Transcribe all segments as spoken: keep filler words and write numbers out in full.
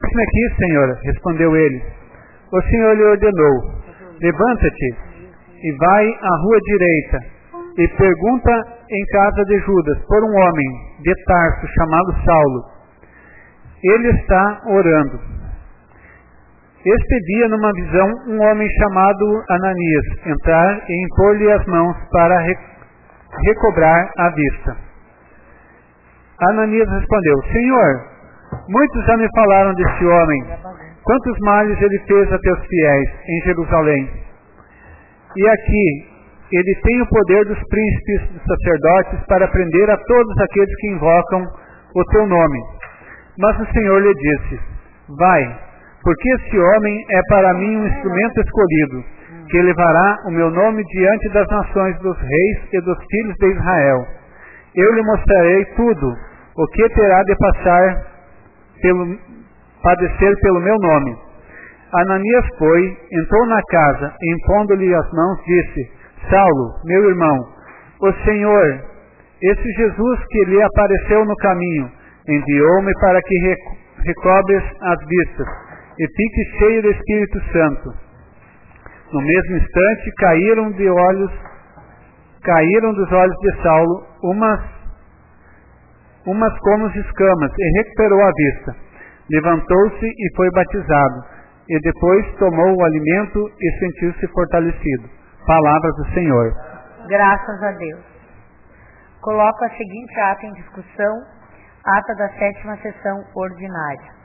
Eis-me aqui, Senhor, respondeu ele. O Senhor lhe ordenou: levanta-te e vai à rua direita e pergunta em casa de Judas por um homem de Tarso chamado Saulo. Ele está orando. Este dia, numa visão, um homem chamado Ananias entrar e impor-lhe as mãos para recobrar a vista. Ananias respondeu: Senhor, muitos já me falaram deste homem, quantos males ele fez a teus fiéis em Jerusalém. E aqui ele tem o poder dos príncipes, dos sacerdotes, para prender a todos aqueles que invocam o teu nome. Mas o Senhor lhe disse: vai, porque esse homem é para mim um instrumento escolhido, que levará o meu nome diante das nações, dos reis e dos filhos de Israel. Eu lhe mostrarei tudo o que terá de passar pelo, padecer pelo meu nome. Ananias foi, entrou na casa, e impondo-lhe as mãos, disse: Saulo, meu irmão, o Senhor, esse Jesus que lhe apareceu no caminho, enviou-me para que recobres as vistas e fique cheio do Espírito Santo. No mesmo instante caíram de olhos, caíram dos olhos de Saulo umas, umas como escamas, e recuperou a vista. Levantou-se e foi batizado, e depois tomou o alimento e sentiu-se fortalecido. Palavras do Senhor. Graças a Deus. Coloco a seguinte ata em discussão, ata da sétima sessão ordinária.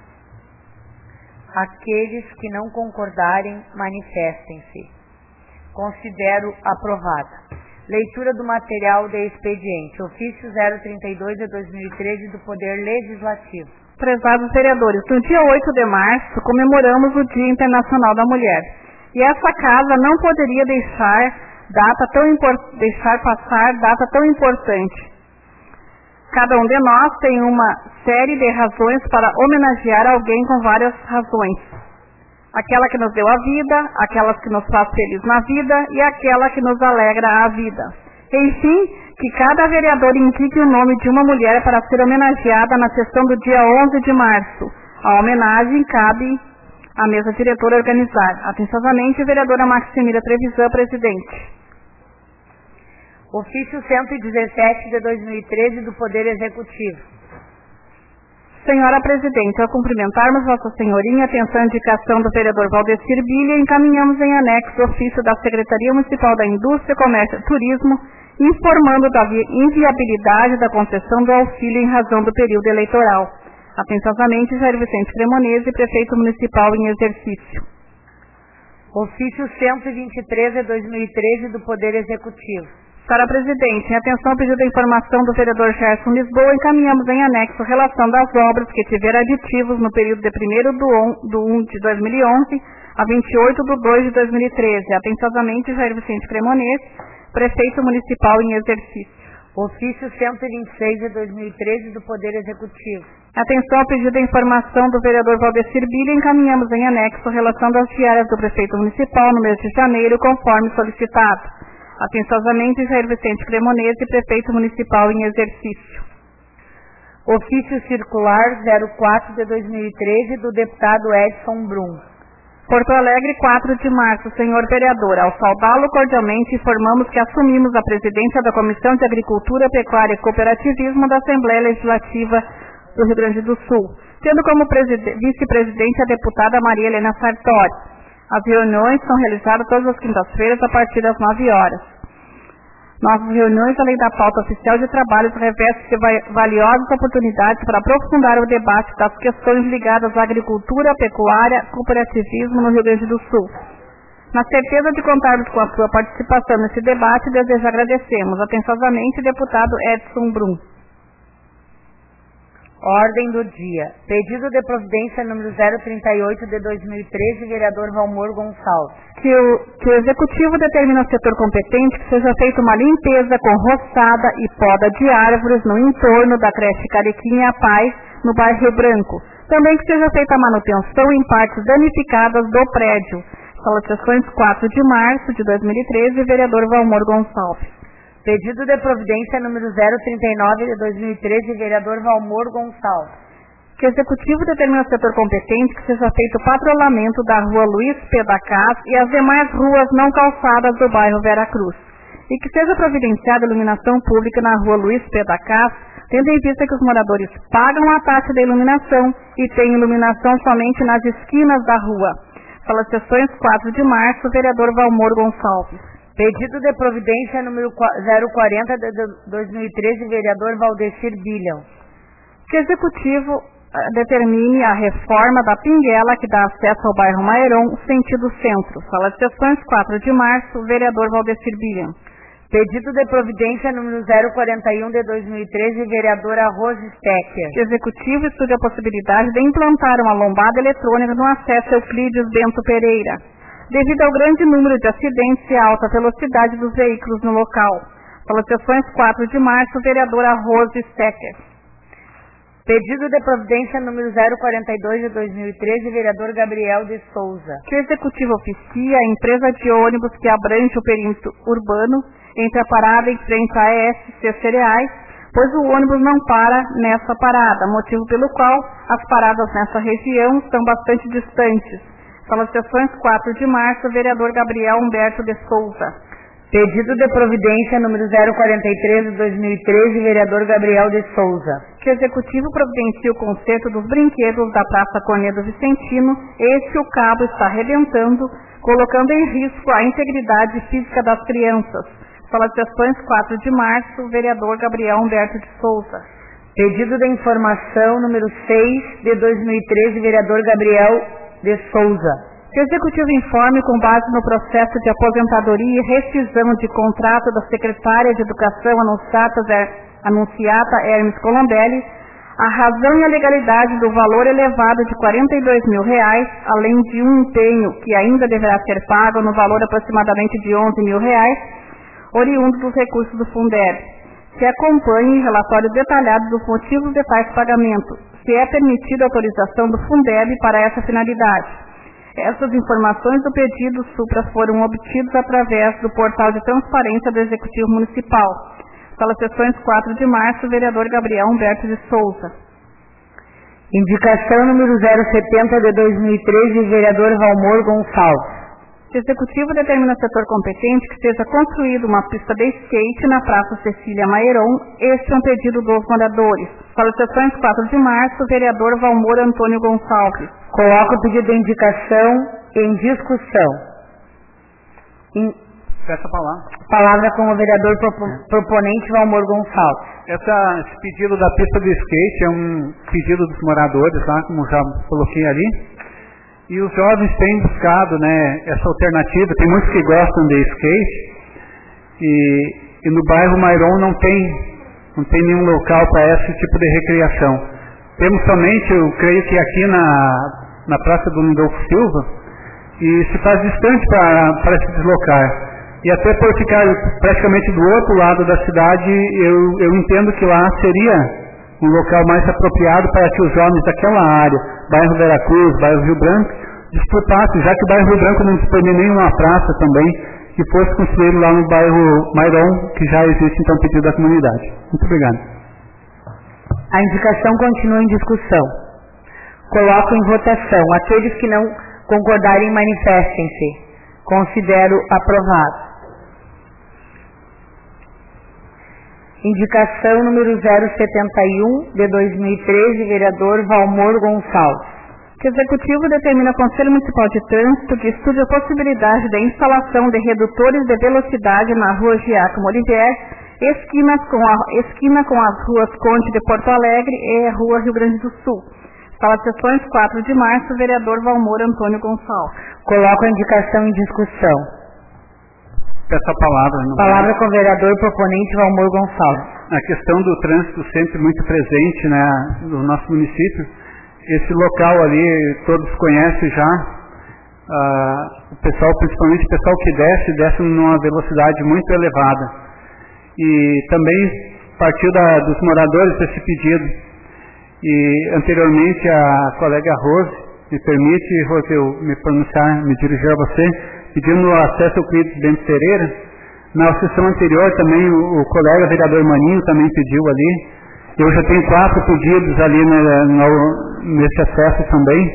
Aqueles que não concordarem, manifestem-se. Considero aprovada. Leitura do material de expediente. Ofício zero trinta e dois de dois mil e treze do Poder Legislativo. Prezados vereadores, no dia oito de março comemoramos o Dia Internacional da Mulher. E essa casa não poderia deixar, data tão import- deixar passar data tão importante. Cada um de nós tem uma série de razões para homenagear alguém com várias razões. Aquela que nos deu a vida, aquelas que nos faz feliz na vida e aquela que nos alegra a vida. Enfim, que cada vereador indique o nome de uma mulher para ser homenageada na sessão do dia onze de março. A homenagem cabe à mesa diretora organizar. Atenciosamente, vereadora Maximila Trevisan, presidente. Ofício cento e dezessete de dois mil e treze do Poder Executivo. Senhora Presidente, ao cumprimentarmos Vossa Senhoria, atenção à indicação do vereador Valdecir Bilha, encaminhamos em anexo o ofício da Secretaria Municipal da Indústria, Comércio e Turismo, informando da inviabilidade da concessão do auxílio em razão do período eleitoral. Atenciosamente, Jair Vicente Cremonese, prefeito municipal em exercício. Ofício cento e vinte e três de dois mil e treze do Poder Executivo. Senhora Presidente, em atenção ao pedido de informação do vereador Gerson Lisboa, encaminhamos em anexo relação das obras que tiveram aditivos no período de primeiro de um de dois mil e onze a vinte e oito de dois de dois mil e treze. Atenciosamente, Jair Vicente Cremonese, prefeito municipal em exercício. Ofício cento e vinte e seis de dois mil e treze do Poder Executivo. Atenção ao pedido de informação do vereador Valdecir Bilha, encaminhamos em anexo relação das diárias do prefeito municipal no mês de janeiro, conforme solicitado. Atenciosamente, Jair Vicente Cremonese, prefeito municipal em exercício. Ofício circular zero quatro de dois mil e treze do deputado Edson Brum. Porto Alegre, quatro de março. Senhor vereador, ao saudá-lo cordialmente, informamos que assumimos a presidência da Comissão de Agricultura, Pecuária e Cooperativismo da Assembleia Legislativa do Rio Grande do Sul, tendo como vice-presidente a deputada Maria Helena Sartori. As reuniões são realizadas todas as quintas-feiras a partir das nove horas. Nossas reuniões, além da pauta oficial de trabalhos, revestem valiosas oportunidades para aprofundar o debate das questões ligadas à agricultura, pecuária, cooperativismo no Rio Grande do Sul. Na certeza de contarmos com a sua participação nesse debate, desejo agradecemos atenciosamente o deputado Edson Brum. Ordem do dia. Pedido de providência número zero trinta e oito de dois mil e treze, vereador Valmor Gonçalves. Que o, que o Executivo determine ao setor competente que seja feita uma limpeza com roçada e poda de árvores no entorno da creche Cariquinha Paz, no bairro Rio Branco. Também que seja feita a manutenção em partes danificadas do prédio. Solicitações quatro de março de dois mil e treze, vereador Valmor Gonçalves. Pedido de providência número zero trinta e nove de dois mil e treze, vereador Valmor Gonçalves. Que o Executivo determina ao setor competente que seja feito o patrulhamento da rua Luiz P. da Cas e as demais ruas não calçadas do bairro Vera Cruz. E que seja providenciada iluminação pública na rua Luiz P. da Cas, tendo em vista que os moradores pagam a taxa da iluminação e têm iluminação somente nas esquinas da rua. Pelas sessões quatro de março, o vereador Valmor Gonçalves. Pedido de providência número zero quarenta de dois mil e treze, vereador Valdecir Bilham. Que o Executivo determine a reforma da Pinguela que dá acesso ao bairro Mairon, sentido centro. Sala de sessões quatro de março, vereador Valdecir Bilham. Pedido de providência número zero quarenta e um de dois mil e treze, vereadora Rose Stecker. Que o Executivo estude a possibilidade de implantar uma lombada eletrônica no acesso Euclides Bento Pereira, devido ao grande número de acidentes e a alta velocidade dos veículos no local. Pelas sessões quatro de março, vereadora Rose Stecker. Pedido de providência número zero quarenta e dois de dois mil e treze, vereador Gabriel de Souza. Que o Executivo oficia a empresa de ônibus que abrange o perímetro urbano entre a parada em frente à E S C Cereais, pois o ônibus não para nessa parada, motivo pelo qual as paradas nessa região são bastante distantes. Pelas sessões quatro de março, vereador Gabriel Humberto de Souza. Pedido de providência número zero quarenta e três de dois mil e treze, vereador Gabriel de Souza. Que o Executivo providencie o conserto dos brinquedos da Praça Cornedo Vicentino, este o cabo está arrebentando, colocando em risco a integridade física das crianças. Pelas sessões quatro de março, vereador Gabriel Humberto de Souza. Pedido de informação número seis de dois mil e treze, vereador Gabriel de Souza. Que o Executivo informe, com base no processo de aposentadoria e rescisão de contrato da secretária de Educação anunciata, anunciata Hermes Colombelli, a razão e a legalidade do valor elevado de quarenta e dois mil reais, além de um empenho que ainda deverá ser pago no valor aproximadamente de onze mil reais, oriundo dos recursos do Fundeb. Se acompanhe relatório detalhado dos motivos de tais pagamentos, se é permitida autorização do Fundeb para essa finalidade. Essas informações do pedido supra foram obtidas através do portal de transparência do Executivo Municipal. Pelas sessões quatro de março, vereador Gabriel Humberto de Souza. Indicação número zero setenta de dois mil e treze, vereador Valmor Gonçalves. O Executivo determina ao setor competente que seja construída uma pista de skate na Praça Cecília Mairon. Este é um pedido dos moradores. Para as sessões quatro de março, o vereador Valmor Antônio Gonçalves. Coloca o pedido de indicação em discussão. In... Peça a palavra. Palavra com o vereador proponente Valmor Gonçalves. Essa, esse pedido da pista de skate é um pedido dos moradores, lá, como já coloquei ali. E os jovens têm buscado, né, essa alternativa. Tem muitos que gostam de skate. E, e no bairro Mairon não tem, não tem nenhum local para esse tipo de recreação. Temos somente, eu creio que aqui na, na Praça do Lindolfo Silva, e se faz distante para se deslocar. E até por ficar praticamente do outro lado da cidade, eu, eu entendo que lá seria um local mais apropriado para que os jovens daquela área, bairro Veracruz, bairro Rio Branco, disputassem, já que o bairro Rio Branco não dispõe nenhuma praça também, que fosse construído lá no bairro Mairon, que já existe então pedido da comunidade. Muito obrigado. A indicação continua em discussão. Coloco em votação. Aqueles que não concordarem, manifestem-se. Considero aprovado. Indicação número zero setenta e um de dois mil e treze, vereador Valmor Gonçalves. Que o Executivo determina ao Conselho Municipal de Trânsito que estude a possibilidade da instalação de redutores de velocidade na rua Giacomo Olivier, esquina com, a, esquina com as ruas Conde de Porto Alegre e a rua Rio Grande do Sul. Sala de sessões quatro de março, vereador Valmor Antônio Gonçalves. Coloco a indicação em discussão. Peço a palavra. Não palavra vai. Com o vereador proponente Valmor Gonçalves. A questão do trânsito sempre muito presente, né, no nosso município. Esse local ali todos conhecem já. Ah, o pessoal, principalmente o pessoal que desce, desce numa velocidade muito elevada. E também partiu da, dos moradores esse pedido. E anteriormente a colega Rose, me permite, Rose, eu me pronunciar, me dirigir a você, pedindo acesso ao Euclides Bento Pereira. Na sessão anterior também o, o colega vereador Maninho também pediu ali. Eu já tenho quatro pedidos ali na, na, nesse acesso também.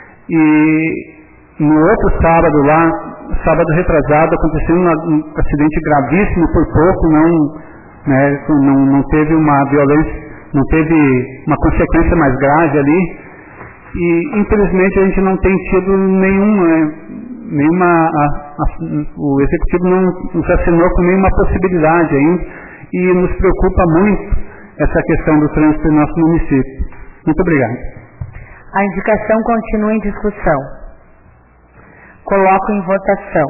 E no outro sábado lá, sábado retrasado, aconteceu um, um acidente gravíssimo, por pouco não, né, não, não teve uma violência, não teve uma consequência mais grave ali. E infelizmente a gente não tem tido nenhuma, né, nenhuma a, a, o executivo não nos assinou com nenhuma possibilidade ainda, e nos preocupa muito essa questão do trânsito no nosso município. Muito obrigado. A indicação continua em discussão. Coloco em votação.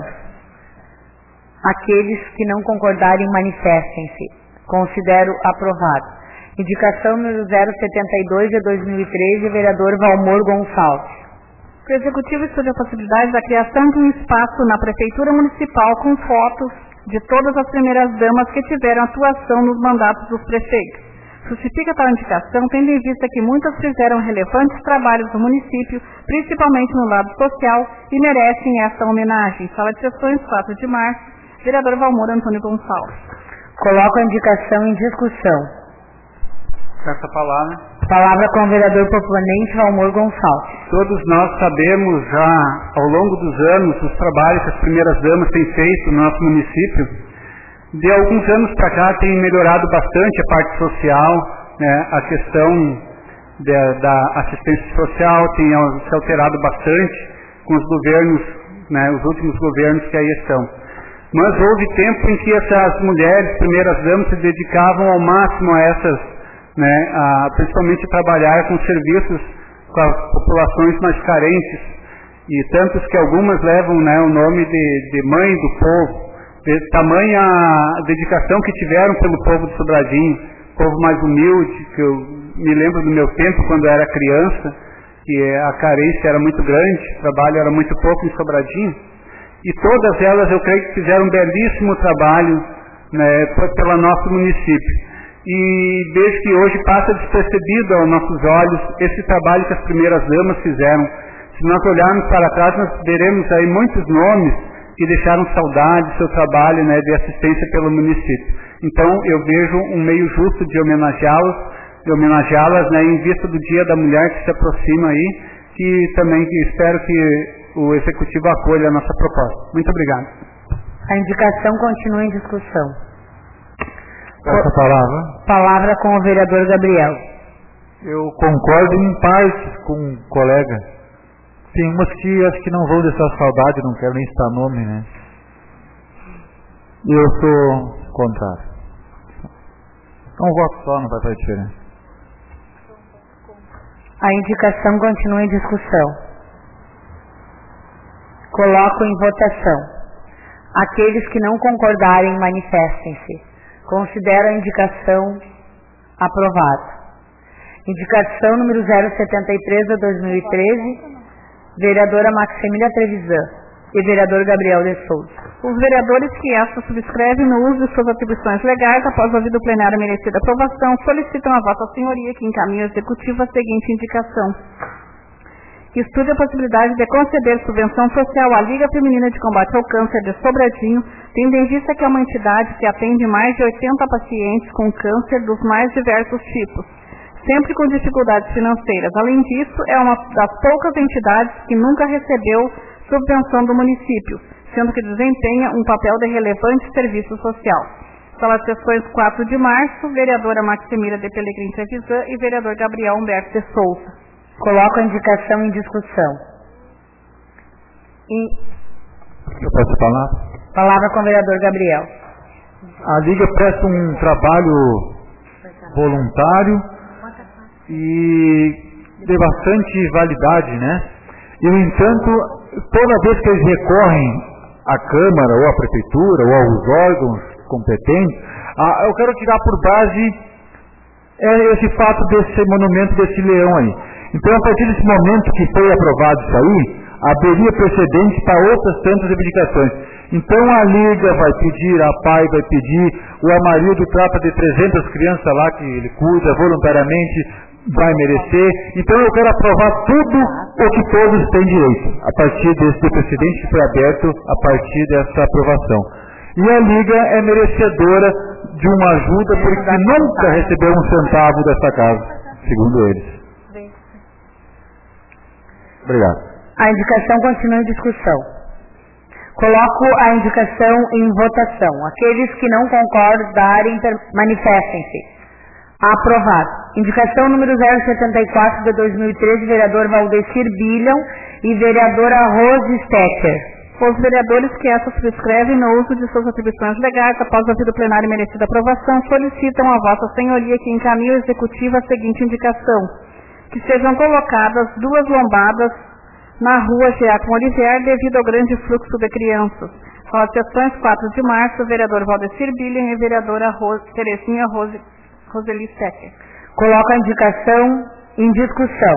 Aqueles que não concordarem, manifestem-se. Considero aprovado. Indicação número zero setenta e dois de dois mil e treze, vereador Valmor Gonçalves. O Executivo estuda a possibilidade da criação de um espaço na Prefeitura Municipal com fotos de todas as primeiras damas que tiveram atuação nos mandatos dos prefeitos. Justifica tal indicação, tendo em vista que muitas fizeram relevantes trabalhos no município, principalmente no lado social, e merecem essa homenagem. Sala de Sessões, quatro de março, vereador Valmor Antônio Gonçalves. Coloco a indicação em discussão. Essa palavra. Palavra com o vereador proponente Valmor Gonçalves. Todos nós sabemos já, ao longo dos anos, os trabalhos que as primeiras damas têm feito no nosso município. De alguns anos para cá tem melhorado bastante a parte social, né, a questão de, da assistência social tem se alterado bastante com os governos, né, os últimos governos que aí estão. Mas houve tempo em que essas mulheres, primeiras damas, se dedicavam ao máximo a essas, né, a, principalmente trabalhar com serviços com as populações mais carentes, e tantos que algumas levam, né, o nome de, de mãe do povo, de tamanha dedicação que tiveram pelo povo de Sobradinho, povo mais humilde, que eu me lembro do meu tempo quando eu era criança, que a carência era muito grande, o trabalho era muito pouco em Sobradinho, e todas elas eu creio que fizeram um belíssimo trabalho, né, pelo nosso município. E vejo que hoje passa despercebido aos nossos olhos esse trabalho que as primeiras damas fizeram. Se nós olharmos para trás, nós veremos aí muitos nomes que deixaram saudade do seu trabalho, né, de assistência pelo município. Então eu vejo um meio justo de homenageá-las, de homenageá-las, né, em vista do Dia da Mulher que se aproxima aí, que também que espero que o Executivo acolha a nossa proposta. Muito obrigado. A indicação continua em discussão. Essa palavra. Palavra com o vereador Gabriel. Eu concordo em parte com o colega. Tem umas que acho que não vão deixar saudade, não quero nem citar nome, né? Eu sou contrário. Um voto só não vai fazer diferença. A indicação continua em discussão. Coloco em votação. Aqueles que não concordarem, manifestem-se. Considero a indicação aprovada. Indicação número zero setenta e três de dois mil e treze, vereadora Maximília Trevisan e vereador Gabriel de Souza. Os vereadores que esta subscrevem no uso de suas atribuições legais, após ouvido o plenário merecida aprovação, solicitam a vossa senhoria que encaminhe ao Executivo a seguinte indicação. Que estude a possibilidade de conceder subvenção social à Liga Feminina de Combate ao Câncer de Sobradinho, tendo em vista que é uma entidade que atende mais de oitenta pacientes com câncer dos mais diversos tipos, sempre com dificuldades financeiras. Além disso, é uma das poucas entidades que nunca recebeu subvenção do município, sendo que desempenha um papel de relevante serviço social. Sala de Sessões, quatro de março, vereadora Maximília de Pelegrini Trevisan e vereador Gabriel Humberto de Souza. Coloco a indicação em discussão. E... Eu peço a palavra. Palavra com o vereador Gabriel. A Liga presta um trabalho voluntário e de bastante validade, né? E, no entanto, toda vez que eles recorrem à Câmara, ou à Prefeitura, ou aos órgãos competentes, ah, eu quero tirar por base é, esse fato desse monumento, desse leão aí. Então, a partir desse momento que foi aprovado isso aí, haveria precedente para outras tantas reivindicações. Então, a Liga vai pedir, a P A I vai pedir, o Amarildo trata de trezentas crianças lá que ele cuida voluntariamente, vai merecer. Então, eu quero aprovar tudo o que todos têm direito, a partir desse precedente que foi aberto, a partir dessa aprovação. E a Liga é merecedora de uma ajuda, porque nunca recebeu um centavo dessa casa, segundo eles. Obrigado. A indicação continua em discussão. Coloco a indicação em votação. Aqueles que não concordarem, manifestem-se. Aprovado. Indicação número zero setenta e quatro de dois mil e treze, vereador Valdecir Bilham e vereadora Rose Stecker. Os vereadores que essa subscrevem no uso de suas atribuições legais após a vida plenária e merecida aprovação solicitam a Vossa Senhoria que encaminhe ao Executivo a seguinte indicação: que sejam colocadas duas lombadas na rua Giacomo Olivier devido ao grande fluxo de crianças. São as sessões quatro de março, vereador Valdecir Bilham e vereadora Rose, Terezinha Rose, Roseli Stecker. Coloco a indicação em discussão.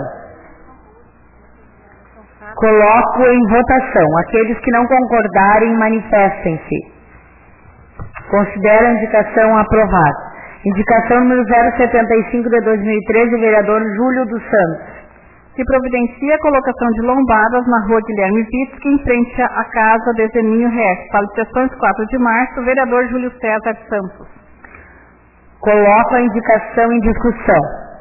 Coloco em votação. Aqueles que não concordarem, manifestem-se. Considero a indicação aprovada. Indicação número zero setenta e cinco de dois mil e treze, vereador Júlio dos Santos. Que providencia a colocação de lombadas na rua Guilherme Vitsky, em frente à casa de Zeninho Reis. Sessões quatro de março, vereador Júlio César Santos. Coloco a indicação em discussão.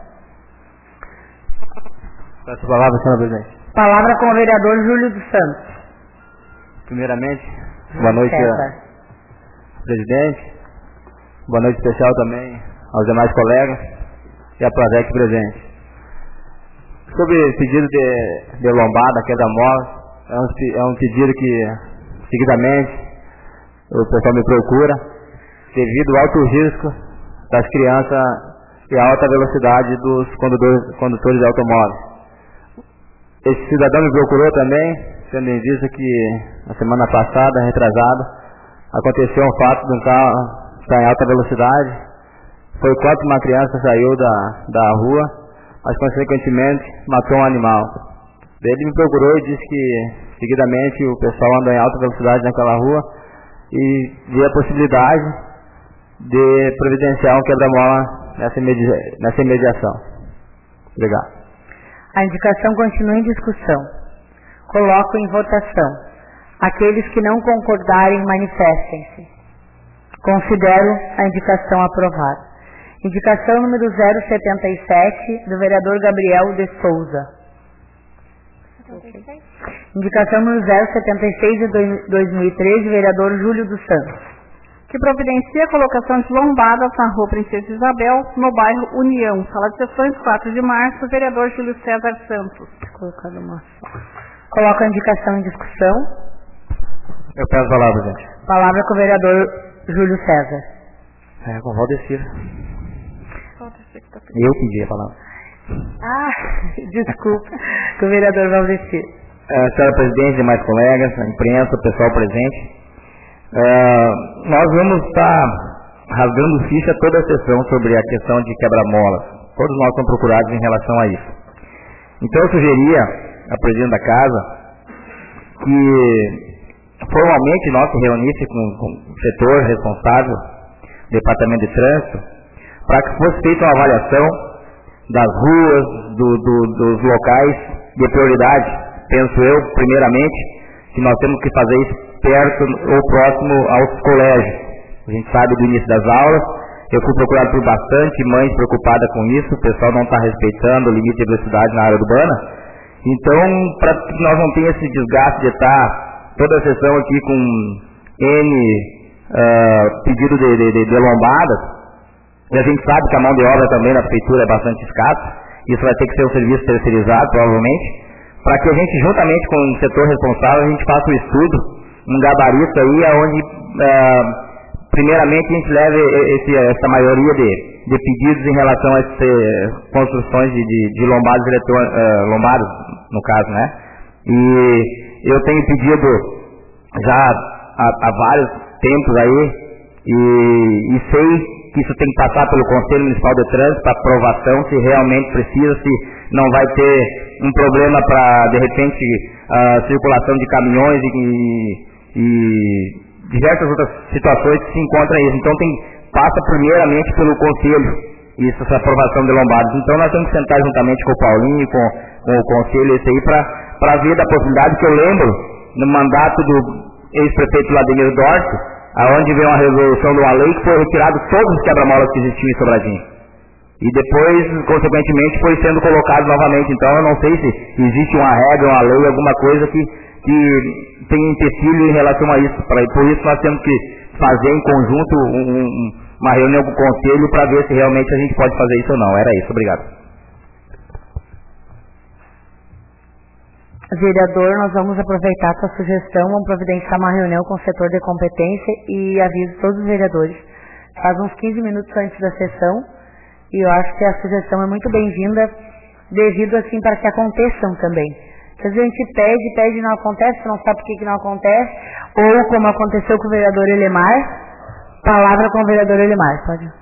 Peço a palavra, senhora presidente. Palavra com o vereador Júlio dos Santos. Primeiramente, boa noite ao presidente, boa noite especial também aos demais colegas e à Prodec presente. Sobre o pedido de, de lombada, quebra-mola, é um, é um pedido que, seguidamente, o pessoal me procura, devido ao alto risco das crianças e a alta velocidade dos condutores, condutores de automóveis. Esse cidadão me procurou também, tendo em vista que na semana passada, retrasada, aconteceu um fato de um carro estar em alta velocidade. Foi quando uma criança saiu da, da rua, mas consequentemente matou um animal. Ele me procurou e disse que seguidamente o pessoal anda em alta velocidade naquela rua e vê a possibilidade de providenciar um quebra-mola nessa, imedi- nessa imediação. Obrigado. A indicação continua em discussão. Coloco em votação. Aqueles que não concordarem, manifestem-se. Considero a indicação aprovada. Indicação número zero setenta e sete, do vereador Gabriel de Souza. Indicação número zero setenta e seis, de dois mil e treze, vereador Júlio dos Santos. Que providencia a colocação de lombadas na rua Princesa Isabel, no bairro União. Sala de sessões quatro de março, vereador Júlio César Santos. Colocando uma... Coloco a indicação em discussão. Eu peço a palavra, gente. Palavra com o vereador Júlio César. É, com o Valdecir. Eu pedi a palavra. Ah, desculpa, com o vereador Valdecir. É, senhora presidente, demais colegas, a imprensa, o pessoal presente. Uh, nós vamos estar rasgando ficha toda a sessão sobre a questão de quebra-molas. Todos nós somos procurados em relação a isso. Então eu sugeria à presidente da casa que formalmente nós se reunisse com, com o setor responsável, departamento de trânsito, para que fosse feita uma avaliação das ruas, do, do, dos locais de prioridade. Penso eu, primeiramente, que nós temos que fazer isso perto ou próximo aos colégios. A gente sabe do início das aulas, eu fui procurado por bastante mães preocupadas com isso, o pessoal não está respeitando o limite de velocidade na área urbana. Então, para que nós não tenhamos esse desgaste de estar toda a sessão aqui com N uh, pedido de, de, de, de lombadas, e a gente sabe que a mão de obra também na prefeitura é bastante escassa, isso vai ter que ser um serviço terceirizado, provavelmente, para que a gente, juntamente com o setor responsável, a gente faça o estudo, um gabarito aí, onde uh, primeiramente a gente leve esse, essa maioria de, de pedidos em relação a essas construções de, de, de lombadas, uh, lombadas, no caso, né? E eu tenho pedido já há, há vários tempos aí, e, e sei que isso tem que passar pelo Conselho Municipal de Trânsito para aprovação, se realmente precisa, se não vai ter um problema para, de repente, a circulação de caminhões e, e diversas outras situações que se encontram isso. Então tem, passa primeiramente pelo Conselho, isso, essa aprovação de lombadas. Então nós temos que sentar juntamente com o Paulinho, com, com o Conselho, esse aí, para ver da possibilidade, que eu lembro, no mandato do ex-prefeito Vladimir Dorte, aonde veio uma resolução de uma lei que foi retirado todos os quebra-molas que existiam em Sobradinho. e depois, consequentemente, foi sendo colocado novamente. Então, eu não sei se existe uma regra, uma lei, alguma coisa que, que tem empecilho em relação a isso. Pra, por isso, nós temos que fazer em conjunto um, um, uma reunião com o Conselho para ver se realmente a gente pode fazer isso ou não. Era isso. Obrigado. Vereador, nós vamos aproveitar a sua sugestão, vamos providenciar uma reunião com o setor de competência e aviso todos os vereadores. Faz uns quinze minutos antes da sessão, e eu acho que a sugestão é muito bem-vinda, devido assim para que aconteçam também. Às vezes a gente pede, pede e não acontece, não sabe por que, que não acontece, ou como aconteceu com o vereador Elemar, palavra com o vereador Elemar, pode.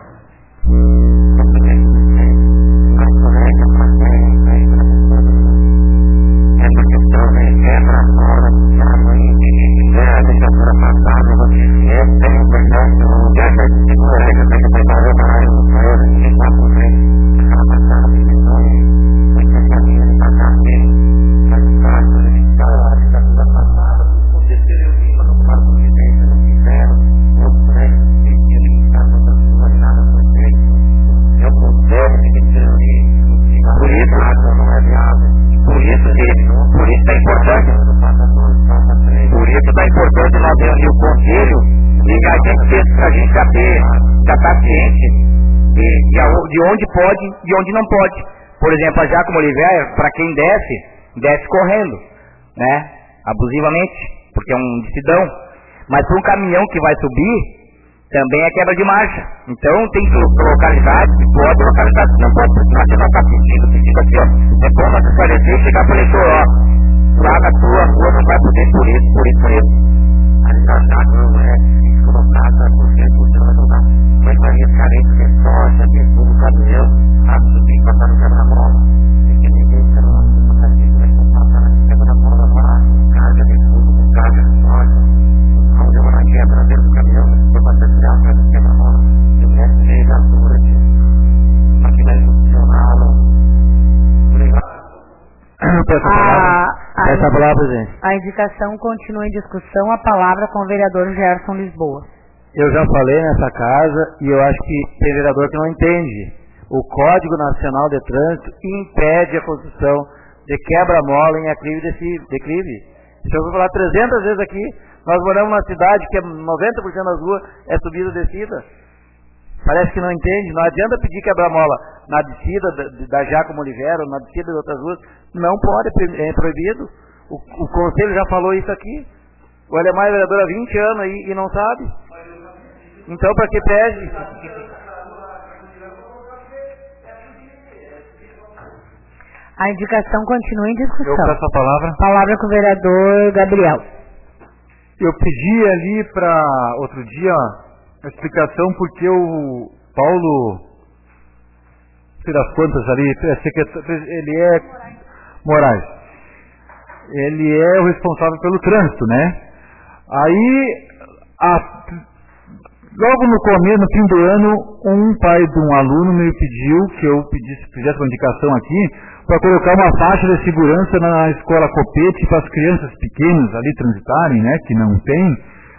De onde pode e de onde não pode. Por exemplo, a Giacomo Oliveira, para quem desce, desce correndo, né? Abusivamente, porque é um decidão. Mas para um caminhão que vai subir, também é quebra de marcha. Então tem localidade que pode, localidade que não pode. Porque nós temos que pedindo, pedindo aqui, ó. É bom nós esclarecer e chegar para o eleitor, ó. Lá na tua rua não vai poder por isso, por isso, por isso. A liberdade não é colocada por cento do jogador. Mas Maria carente que é só essa questão do caminhão, a subir e passar no quebra-mola. Tem que ninguém fica no nosso aplicativo, vai passar no quebra-mola lá, carga de tudo, com carga de soja. Onde eu na quebra dentro do caminhão, foi para tirar a carga do quebra-mola. E o mestre veio da altura de máquina institucional. Obrigado. Peço a palavra. Peço a palavra, presidente. A indicação continua em discussão, a palavra com o vereador Gerson Lisboa. Eu já falei nessa casa e eu acho que tem vereador que não entende. O Código Nacional de Trânsito impede a construção de quebra-mola em aclive e declive. Isso eu vou falar trezentas vezes aqui. Nós moramos numa cidade que é noventa por cento das ruas é subida e descida. Parece que não entende. Não adianta pedir quebra-mola na descida da, da Giacomo Oliveira, na descida de outras ruas. Não pode, é proibido. O, o Conselho já falou isso aqui. O Alemão é vereador há vinte anos aí e não sabe. Então, para que pede? A indicação continua em discussão. Eu peço a palavra. Palavra com o vereador Gabriel. Eu pedi ali para outro dia a explicação porque o Paulo, sei das quantas ali, ele é Moraes. Ele é o responsável pelo trânsito, né? Aí, a logo no começo, no fim do ano, um pai de um aluno me pediu que eu pedisse, fizesse uma indicação aqui para colocar uma faixa de segurança na escola Copete para as crianças pequenas ali transitarem, né, que não tem.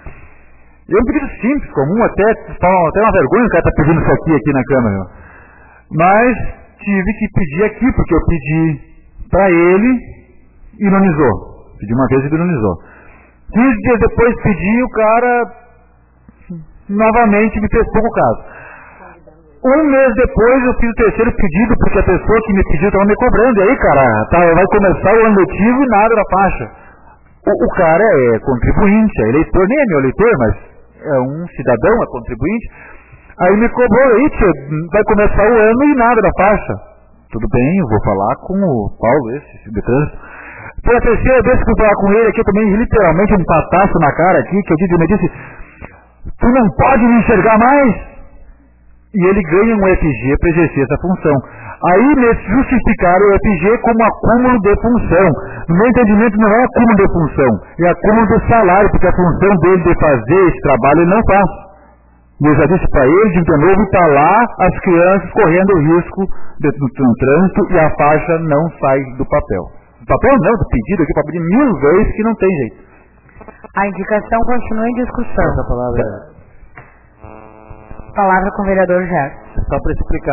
É um pedido simples, comum, até, até uma vergonha o cara tá pedindo isso aqui, aqui na Câmara. Mas tive que pedir aqui, porque eu pedi para ele e ironizou. Pedi uma vez e ironizou. quinze dias depois pedi, o cara novamente me fez pouco caso. Um mês depois eu fiz o terceiro pedido, porque a pessoa que me pediu estava me cobrando. E aí, cara, tá, vai começar o ano letivo e nada da faixa. O, o cara é contribuinte, é eleitor, nem é meu eleitor, mas é um cidadão, é contribuinte. Aí me cobrou, aí, tia, vai começar o ano e nada da faixa. Tudo bem, eu vou falar com o Paulo, esse de trânsito. Foi a terceira vez que eu fui falar com ele aqui, eu tomei literalmente um pataço na cara aqui, que eu disse, ele me disse, tu não pode me enxergar mais? E ele ganha um F G para exercer essa função. Aí eles justificaram o F G como acúmulo de função. No meu entendimento não é acúmulo de função, é acúmulo de salário, porque a função dele de fazer esse trabalho ele não faz. E eu já disse para ele, de novo, está lá as crianças correndo risco de, no, no trânsito e a faixa não sai do papel. Do papel não, do pedido aqui, para pedir mil vezes que não tem jeito. A indicação continua em discussão. Essa palavra é... Palavra com o vereador Gerson. Só para explicar,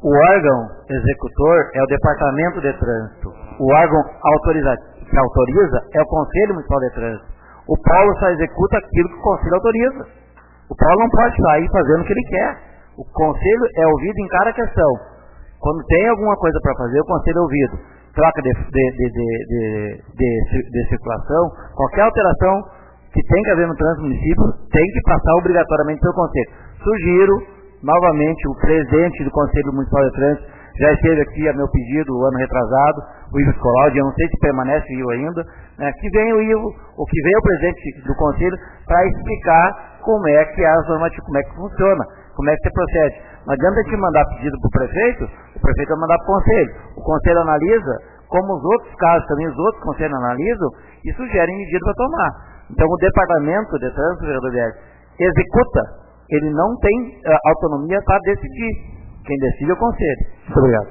o órgão executor é o Departamento de Trânsito. O órgão autoriza, que autoriza é o Conselho Municipal de Trânsito. O Paulo só executa aquilo que o Conselho autoriza. O Paulo não pode sair fazendo o que ele quer. O Conselho é ouvido em cada questão. Quando tem alguma coisa para fazer, o Conselho é ouvido. Troca de, de, de, de, de, de, de circulação, qualquer alteração que tem que haver no trânsito do município, tem que passar obrigatoriamente pelo Conselho. Sugiro, novamente, o presidente do Conselho Municipal de Trânsito já esteve aqui a meu pedido o ano retrasado, o Ivo Scolaldi, eu não sei se permanece o Ivo ainda, né, que venha o Ivo, ou que venha o presidente do Conselho para explicar como é que as normativas, como é que funciona, como é que você procede. Não adianta a gente mandar pedido para o prefeito, o prefeito vai mandar para o Conselho. O Conselho analisa, como os outros casos também, os outros conselhos analisam e sugerem medidas para tomar. Então o Departamento de Trânsito, vereador Viegas, executa, ele não tem uh, autonomia para decidir. Quem decide é o Conselho. Muito obrigado.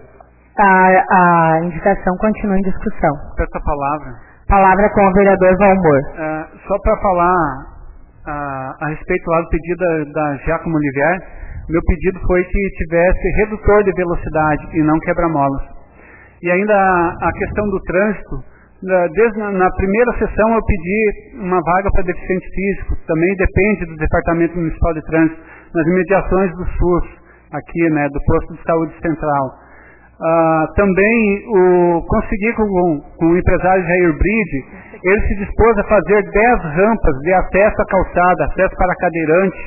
A, a indicação continua em discussão. Peço a palavra. Palavra com o vereador Valmor. Uh, só para falar uh, a respeito lá do pedido da, da Giacomo Olivier, meu pedido foi que tivesse redutor de velocidade e não quebra-molas. E ainda a, a questão do trânsito, na, desde na, na primeira sessão eu pedi uma vaga para deficiente físico, também depende do Departamento Municipal de Trânsito, nas imediações do SUS, aqui, né, do posto de saúde central. Uh, também o, consegui com, com o empresário Jair Bride, ele se dispôs a fazer dez rampas de acesso à calçada, acesso para cadeirante,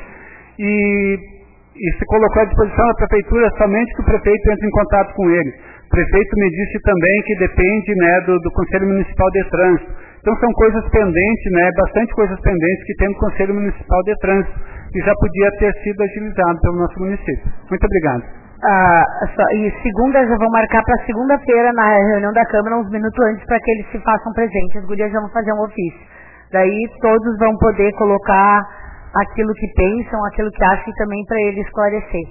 e, e se colocou à disposição da prefeitura somente que o prefeito entre em contato com ele. O prefeito me disse também que depende, né, do, do Conselho Municipal de Trânsito. Então são coisas pendentes, né, bastante coisas pendentes que tem no Conselho Municipal de Trânsito, que já podia ter sido agilizado pelo nosso município. Muito obrigado. Ah, só, e segunda, já vou marcar para segunda-feira na reunião da Câmara, uns minutos antes, para que eles se façam presentes. As gurias já vão fazer um ofício. Daí todos vão poder colocar aquilo que pensam, aquilo que acham e também para ele esclarecer.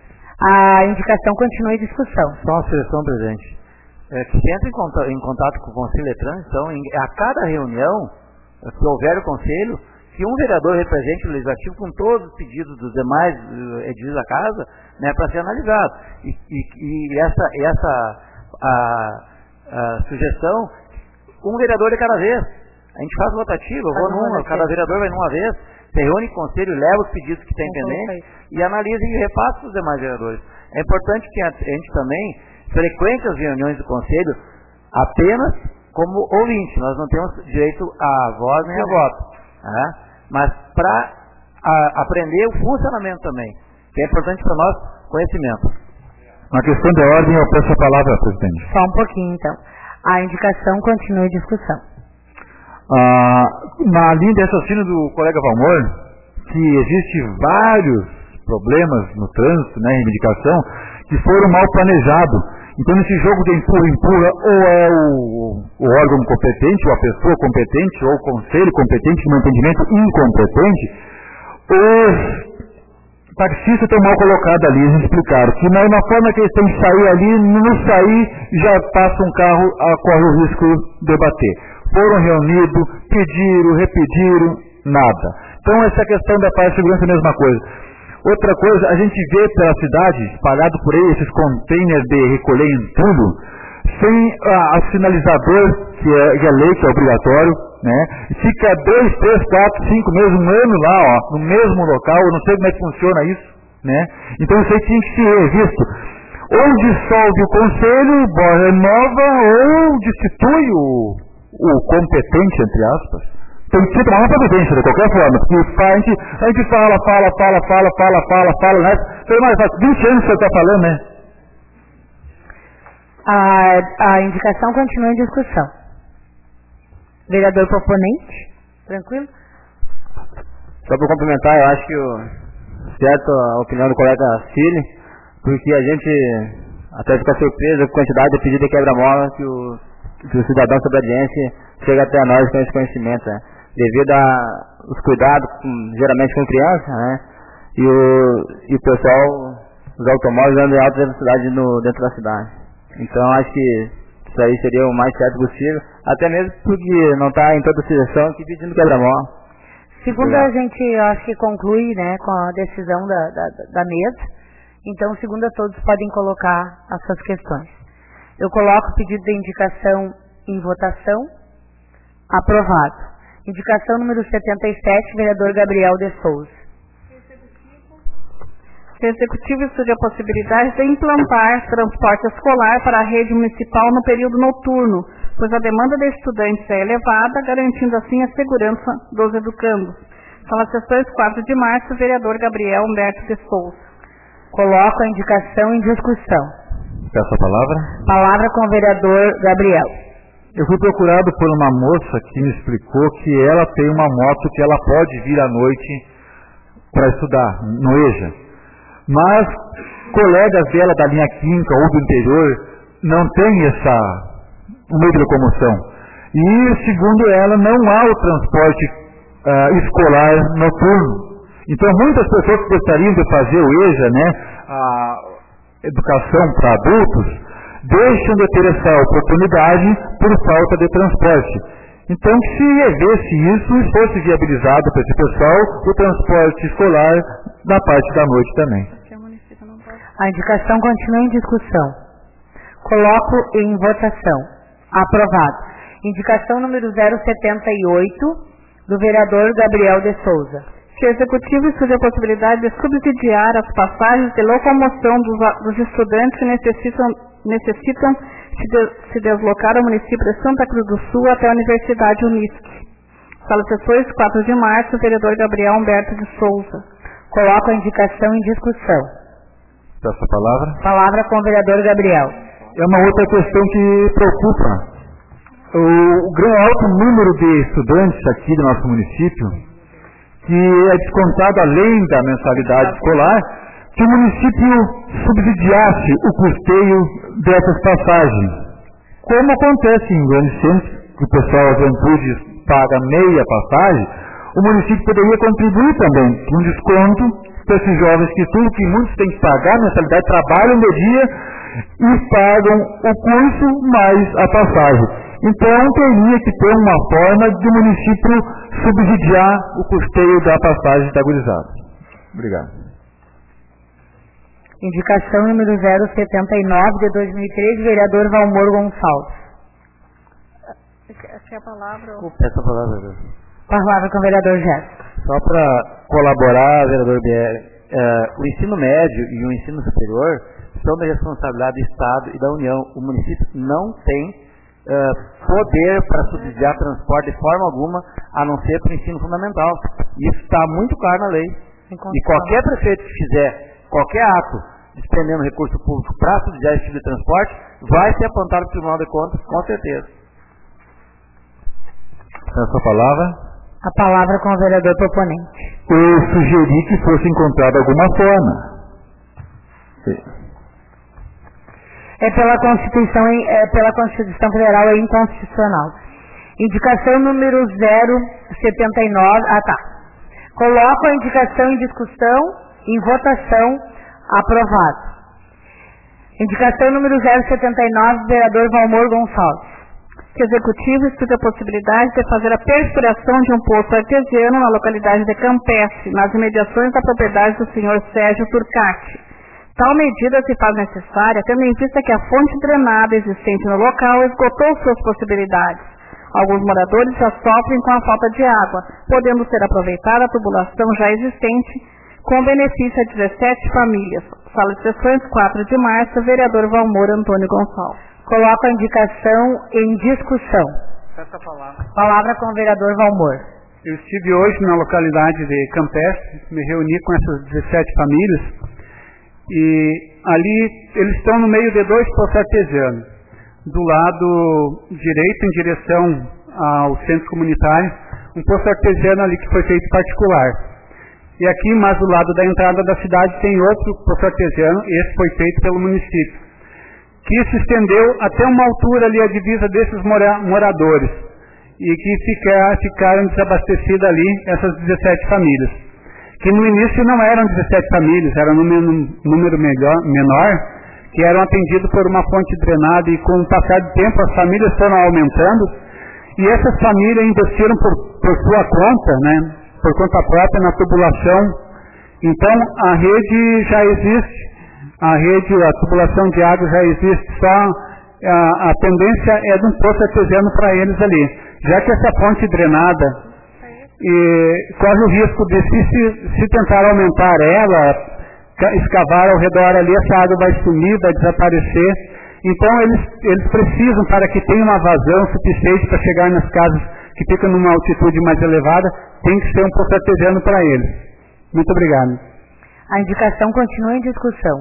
A indicação continua em discussão. Só uma sugestão, presidente. É que se entra em contato, em contato com o Conselho de Trânsito, então, em, a cada reunião que houver o Conselho, que um vereador represente o Legislativo com todos os pedidos dos demais edis da Casa, né, para ser analisado. E, e, e essa, essa a, a sugestão, um vereador de cada vez. A gente faz rotativa, eu vou numa, cada vereador vai numa vez, se reúne com o Conselho, leva os pedidos que tem pendente e analisa e repassa para os demais vereadores. É importante que a gente também frequente as reuniões do Conselho apenas como ouvinte. Nós não temos direito a voz nem a voto. Né? Mas para aprender o funcionamento também, que é importante para nós, conhecimento. Na questão de ordem, eu peço a palavra, presidente. Só um pouquinho, então. A indicação continua em discussão. Ah, na linha de raciocínio do colega Valmor, que existe vários problemas no trânsito, né, reivindicação, que foram mal planejados. Então, nesse jogo de empurra-empurra, ou é o, o órgão competente, ou a pessoa competente, ou o conselho competente, no entendimento incompetente, os taxistas estão mal colocados ali, eles explicaram, que na, na forma que eles têm que sair ali, não sair, já passa um carro, a, corre o risco de bater. Foram reunidos, pediram, repetiram, nada. Então, essa questão da parte de segurança é a mesma coisa. Outra coisa, a gente vê pela cidade, espalhado por aí, esses containers de recolher entulho, sem a, a sinalizador, que é, que é lei, que é obrigatório, né? Fica dois, três, quatro, cinco meses, um ano lá, ó, no mesmo local, eu não sei como é que funciona isso, né? Então isso aí tinha que ser revisto. Ou dissolve o conselho, renova, ou destitui o, o competente, entre aspas. Tem que tomar uma providência de qualquer forma, porque a gente, a gente fala, fala, fala, fala, fala, fala, fala, né? Foi mais fácil, vinte anos que você está falando, né? A, a indicação continua em discussão. Vereador proponente, tranquilo? Só para complementar, eu acho que o, certo a opinião do colega Cine, porque a gente até fica surpreso com a quantidade de pedido de quebra-mola que o, que o cidadão sobre a audiência chega até nós com esse conhecimento, né? Devido aos cuidados, com, geralmente com criança, né? E o, e o pessoal, os automóveis andam em alta velocidade no, dentro da cidade. Então acho que isso aí seria o mais certo possível, até mesmo porque não está em toda a sessão aqui pedindo quebra-mola. Segundo a gente, acho que conclui, né, com a decisão da, da, da mesa, Então, segundo a todos, podem colocar as suas questões. Eu coloco o pedido de indicação em votação. Aprovado. Indicação número setenta e sete, vereador Gabriel de Souza. O Executivo estude a possibilidade de implantar transporte escolar para a rede municipal no período noturno, pois a demanda de estudantes é elevada, garantindo assim a segurança dos educandos. São as sessões quatro de março, vereador Gabriel Humberto de Souza. Coloco a indicação em discussão. Peço a palavra. Palavra com o vereador Gabriel. Eu fui procurado por uma moça que me explicou que ela tem uma moto que ela pode vir à noite para estudar, no EJA. Mas colegas dela da linha quinta ou do interior não têm essa um meio de locomoção. E, segundo ela, não há o transporte uh, escolar noturno. Então, muitas pessoas que gostariam de fazer o EJA, né, a educação para adultos, deixam de ter essa oportunidade por falta de transporte. Então, que se revesse isso e fosse viabilizado para esse pessoal o transporte escolar da parte da noite também. A indicação continua em discussão. Coloco em votação. Aprovado. Indicação número zero setenta e oito, do vereador Gabriel de Souza. Que o Executivo estude a possibilidade de subsidiar as passagens de locomoção dos, dos estudantes que necessitam, necessitam se, de, se deslocar ao município de Santa Cruz do Sul até a Universidade Unisc. Sala de Sessões, quatro de março, vereador Gabriel Humberto de Souza. Coloco a indicação em discussão. Peço a palavra. Palavra com o vereador Gabriel. É uma outra questão que preocupa. O, o grande alto número de estudantes aqui do nosso município, que é descontado além da mensalidade escolar, que o município subsidiasse o custeio dessas passagens. Como acontece em grandes centros, que o pessoal, a juventude, paga meia passagem, o município poderia contribuir também com um desconto para esses jovens que estudam, que muitos têm que pagar a mensalidade, trabalham de dia e pagam o curso mais a passagem. Então, teria que ter uma forma de o município subsidiar o custeio da passagem da gurizada. Obrigado. Indicação número zero setenta e nove de dois mil e treze, vereador Valmor Gonçalves. Essa é a palavra. Peço a palavra. Palavra com o vereador Jéssica. Só para colaborar, vereador Bier, é, o ensino médio e o ensino superior são da responsabilidade do Estado e da União. O município não tem Uh, poder para subsidiar transporte de forma alguma, a não ser para o ensino fundamental. Isso está muito claro na lei. E qualquer prefeito que fizer qualquer ato despendendo recurso público para subsidiar esse tipo de transporte, vai ser apontado para o Tribunal de Contas, com certeza. Essa palavra? A palavra com o vereador proponente. Eu sugeri que fosse encontrada alguma forma. Sim. É pela Constituição, é pela Constituição Federal, é inconstitucional. Indicação número zero setenta e nove, ah tá. Coloco a indicação em discussão, em votação, aprovado. Indicação número zero setenta e nove, vereador Valmor Gonçalves. Que o Executivo estude a possibilidade de fazer a perfuração de um poço artesiano na localidade de Campestre, nas imediações da propriedade do senhor Sérgio Turcati. Tal medida se faz necessária, tendo em vista que a fonte drenada existente no local esgotou suas possibilidades. Alguns moradores já sofrem com a falta de água, podendo ser aproveitada a tubulação já existente, com benefício a dezessete famílias. Sala de Sessões, quatro de março, vereador Valmor Antônio Gonçalves. Coloco a indicação em discussão. Essa palavra. Palavra com o vereador Valmor. Eu estive hoje na localidade de Campestre, me reuni com essas dezessete famílias, e ali eles estão no meio de dois poços artesianos. Do lado direito, em direção ao centro comunitário, um poço artesiano ali que foi feito particular. E aqui, mais do lado da entrada da cidade, tem outro poço artesiano, esse foi feito pelo município, que se estendeu até uma altura ali, a divisa desses mora moradores, e que ficar, ficaram desabastecidas ali essas dezessete famílias. Que no início não eram dezessete famílias, era um número, número melhor, menor, que eram atendidos por uma fonte drenada, e com o passar do tempo as famílias foram aumentando, e essas famílias investiram por, por sua conta, né, por conta própria na tubulação. Então a rede já existe A rede, a tubulação de água já existe, só a, a tendência é de um poço artesiano para eles ali. Já que essa fonte drenada e, corre o risco de, se, se, se tentar aumentar ela, escavar ao redor ali, essa água vai sumir, vai desaparecer. Então eles, eles precisam, para que tenha uma vazão suficiente para chegar nas casas que ficam numa altitude mais elevada, tem que ser um poço artesiano para eles. Muito obrigado. A indicação continua em discussão.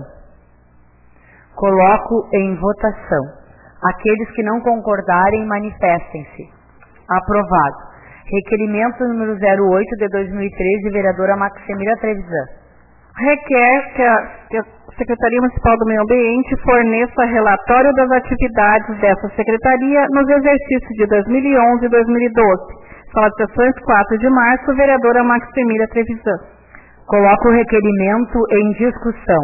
Coloco em votação. Aqueles que não concordarem, manifestem-se. Aprovado. Requerimento número zero oito de dois mil e treze, vereadora Maximira Trevisan. Requer que a, que a Secretaria Municipal do Meio Ambiente forneça relatório das atividades dessa Secretaria nos exercícios de dois mil e onze e dois mil e doze. Sala de sessões, quatro de março, vereadora Maximira Trevisan. Coloco o requerimento em discussão.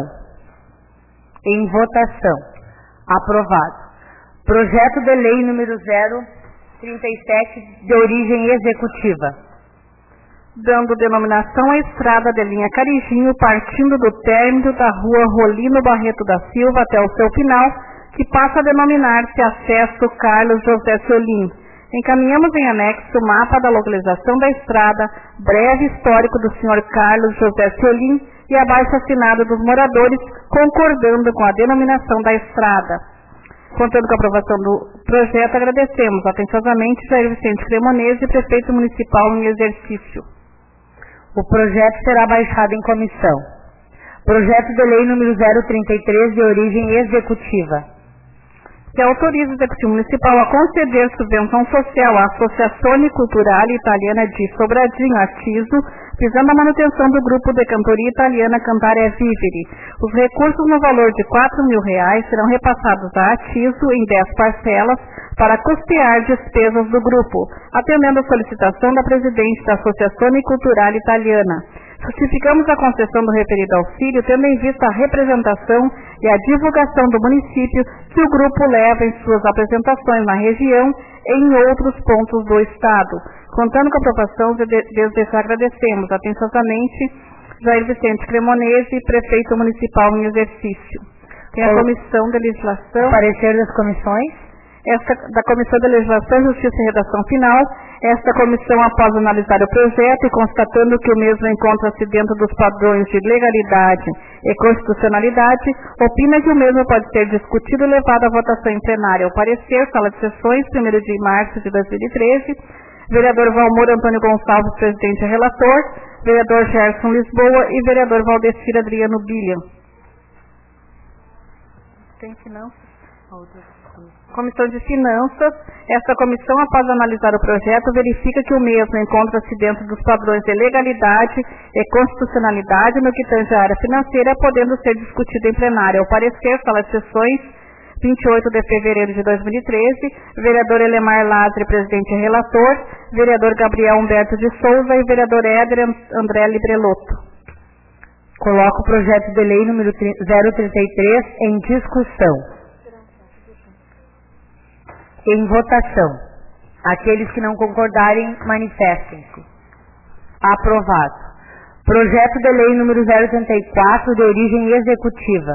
Em votação. Aprovado. Projeto de lei número zero trinta e sete, de origem executiva. Dando denominação à estrada de linha Carijinho, partindo do término da rua Rolino Barreto da Silva até o seu final, que passa a denominar-se Acesso Carlos José Ciolim. Encaminhamos em anexo o mapa da localização da estrada, breve histórico do senhor Carlos José Ciolim e abaixo assinado dos moradores, concordando com a denominação da estrada. Contando com a aprovação do projeto, agradecemos atenciosamente Jair Vicente Cremonese, prefeito municipal em exercício. O projeto será baixado em comissão. Projeto de lei número zero trinta e três, de origem executiva. Que autoriza o Executivo Municipal a conceder subvenção social à Associazione Culturale Italiana de Sobradinho, a TISO, visando a manutenção do grupo de cantoria italiana Cantare Vivere. Os recursos no valor de quatro mil reais serão repassados à TISO em dez parcelas para custear despesas do grupo, atendendo a solicitação da presidente da Associazione Culturale Italiana. Justificamos a concessão do referido auxílio, tendo em vista a representação e a divulgação do município que o grupo leva em suas apresentações na região e em outros pontos do Estado. Contando com a aprovação, desde já agradecemos atenciosamente Jair Vicente Cremonese, prefeito municipal em exercício. Tem a Comissão de Legislação. Parecer das comissões. Esta, da Comissão de Legislação, Justiça e Redação Final. Esta comissão, após analisar o projeto e constatando que o mesmo encontra-se dentro dos padrões de legalidade e constitucionalidade, opina que o mesmo pode ser discutido e levado à votação em plenária. O parecer, sala de sessões, primeiro de março de dois mil e treze. Vereador Valmor Antônio Gonçalves, presidente e relator. Vereador Gerson Lisboa e vereador Valdecir Adriano Billiam. Tem finanças? Comissão de Finanças. Esta comissão, após analisar o projeto, verifica que o mesmo encontra-se dentro dos padrões de legalidade e constitucionalidade no que tange à área financeira, podendo ser discutido em plenária. O parecer, sala de sessões, vinte e oito de fevereiro de dois mil e treze, vereador Elemar Lazari, presidente e relator, vereador Gabriel Humberto de Souza e vereador Éder André Librelotto. Coloco o projeto de lei número zero trinta e três em discussão. Em votação. Aqueles que não concordarem, manifestem-se. Aprovado. Projeto de lei número zero trinta e quatro, de origem executiva.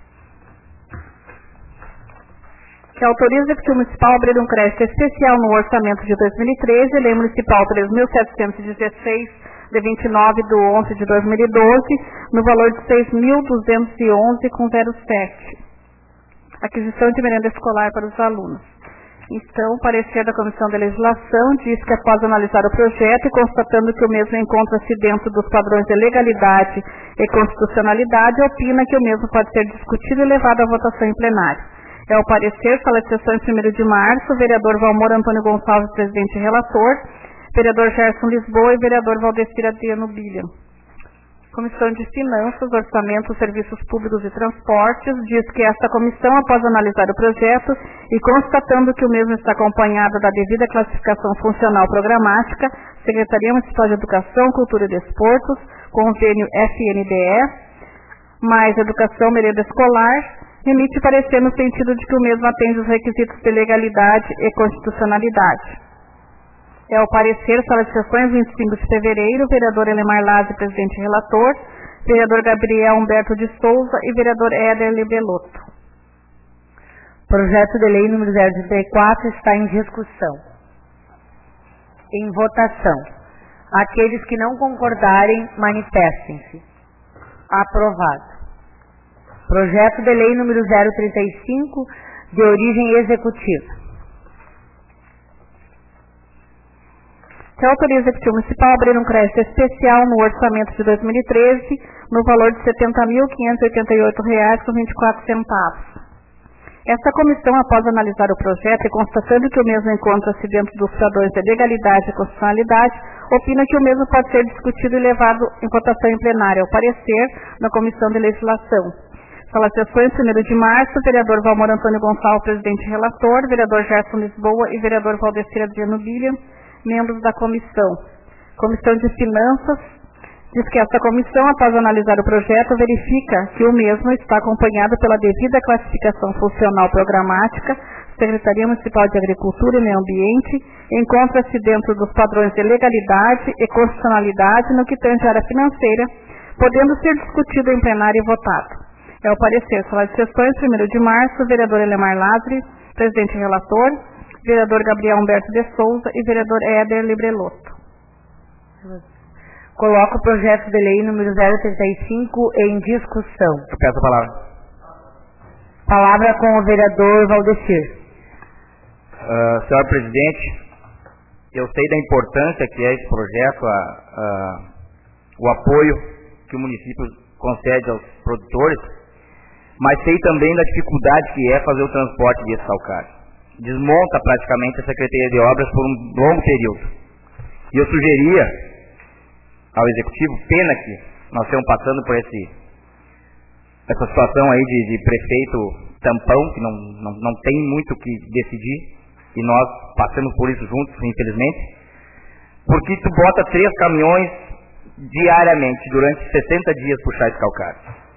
Que autoriza o Executivo Municipal a abrir um crédito especial no orçamento de dois mil e treze, Lei Municipal três mil setecentos e dezesseis, de vinte e nove de onze de dois mil e doze, no valor de seis mil duzentos e onze vírgula zero sete. Aquisição de merenda escolar para os alunos. Então, o parecer da Comissão de Legislação diz que, após analisar o projeto e constatando que o mesmo encontra-se dentro dos padrões de legalidade e constitucionalidade, opina que o mesmo pode ser discutido e levado à votação em plenário. É o parecer, sala de sessões, primeiro de março, vereador Valmor Antônio Gonçalves, presidente e relator, vereador Gerson Lisboa e vereador Valdecir Adriano Billiam. Comissão de Finanças, Orçamento, Serviços Públicos e Transportes, diz que esta comissão, após analisar o projeto e constatando que o mesmo está acompanhado da devida classificação funcional programática, Secretaria Municipal de Educação, Cultura e Desportos, convênio F N D E, mais Educação Merenda Escolar, emite parecer no sentido de que o mesmo atende os requisitos de legalidade e constitucionalidade. É o parecer, sala de sessões, vinte e cinco de fevereiro, vereador Elemar Lazari, presidente e relator, vereador Gabriel Humberto de Souza e vereador Éder Libelotto. Projeto de lei número zero trinta e quatro está em discussão. Em votação. Aqueles que não concordarem, manifestem-se. Aprovado. Projeto de lei número zero trinta e cinco, de origem executiva. Que autoriza o Executivo Municipal a abrir um crédito especial no orçamento de dois mil e treze, no valor de setenta mil quinhentos e oitenta e oito reais com vinte e quatro centavos. Esta comissão, após analisar o projeto e constatando que o mesmo encontra-se dentro dos padrões de legalidade e constitucionalidade, opina que o mesmo pode ser discutido e levado em votação em plenário, ao parecer, na Comissão de Legislação. Salas de sessões, primeiro de março, vereador Valmor Antônio Gonçalves, presidente e relator, vereador Gerson Lisboa e vereador Valdecir Adriano Bilha, membros da comissão. Comissão de Finanças diz que esta comissão, após analisar o projeto, verifica que o mesmo está acompanhado pela devida classificação funcional programática, Secretaria Municipal de Agricultura e Meio Ambiente, encontra-se dentro dos padrões de legalidade e constitucionalidade no que tange à área financeira, podendo ser discutido em plenário e votado. É o parecer, sala de sessões, primeiro de março, vereador Elemar Ladri, presidente e relator, vereador Gabriel Humberto de Souza e vereador Éder Libelotto. Coloco o projeto de lei número zero trinta e cinco em discussão. Eu peço a palavra. Palavra com o vereador Valdecir. Uh, senhor presidente, eu sei da importância que é esse projeto, a, a, o apoio que o município concede aos produtores, mas sei também da dificuldade que é fazer o transporte desse calcário. Desmonta praticamente a Secretaria de Obras por um longo período. E eu sugeria ao Executivo, pena que nós estamos passando por esse, essa situação aí de, de prefeito tampão, que não, não, não tem muito o que decidir, e nós passamos por isso juntos, infelizmente, porque tu bota três caminhões diariamente, durante sessenta dias, puxar esse calcário.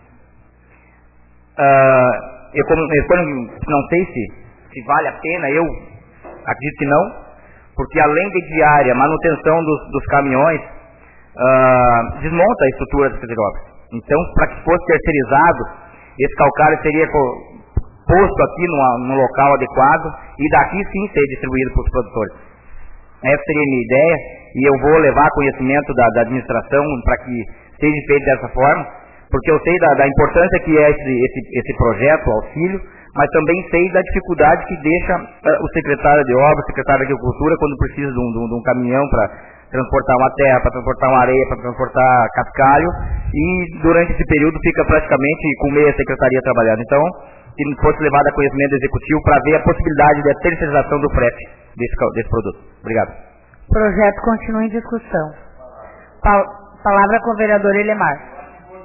Uh, eu, como, eu não sei se, se vale a pena, eu acredito que não, porque além de diária, manutenção dos, dos caminhões, uh, desmonta a estrutura da Secretaria de Obras. Então, para que fosse terceirizado, esse calcário seria posto aqui numa, num local adequado e daqui sim ser distribuído para os produtores. Essa seria a minha ideia e eu vou levar conhecimento da, da administração para que seja feito dessa forma, porque eu sei da, da importância que é esse, esse, esse projeto, o auxílio, mas também sei da dificuldade que deixa uh, o secretário de obras, o secretário de agricultura, quando precisa de um, de um, de um caminhão para transportar uma terra, para transportar uma areia, para transportar cascalho, e durante esse período fica praticamente com meia secretaria trabalhando. Então, que fosse levado a conhecimento do Executivo para ver a possibilidade da terceirização do frete desse, desse produto. Obrigado. O projeto continua em discussão. Pa palavra com o vereador Elemar.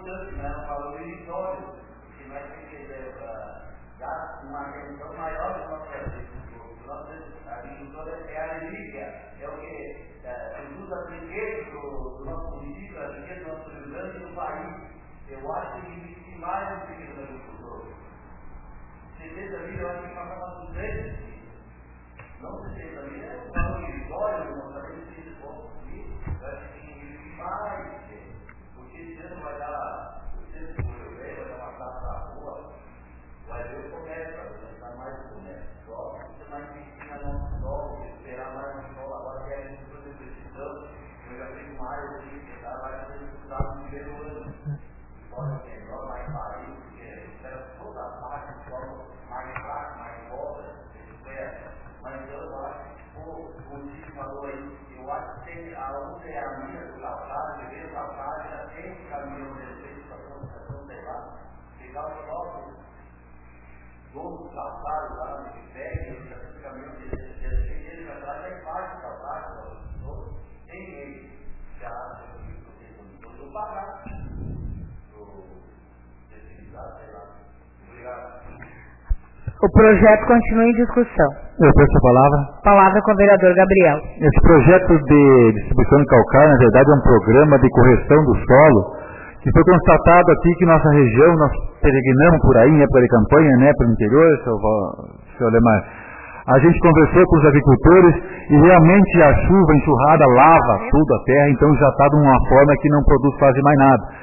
O projeto continua em discussão. Eu peço a palavra. Palavra com o vereador Gabriel. Esse projeto de distribuição de calcário, na verdade, é um programa de correção do solo, que foi constatado aqui que nossa região, nós peregrinamos por aí, em época de campanha, né, pelo interior, senhor Lemar. A gente conversou com os agricultores e realmente a chuva, a enxurrada, lava tudo a terra, então já está de uma forma que não produz quase mais nada.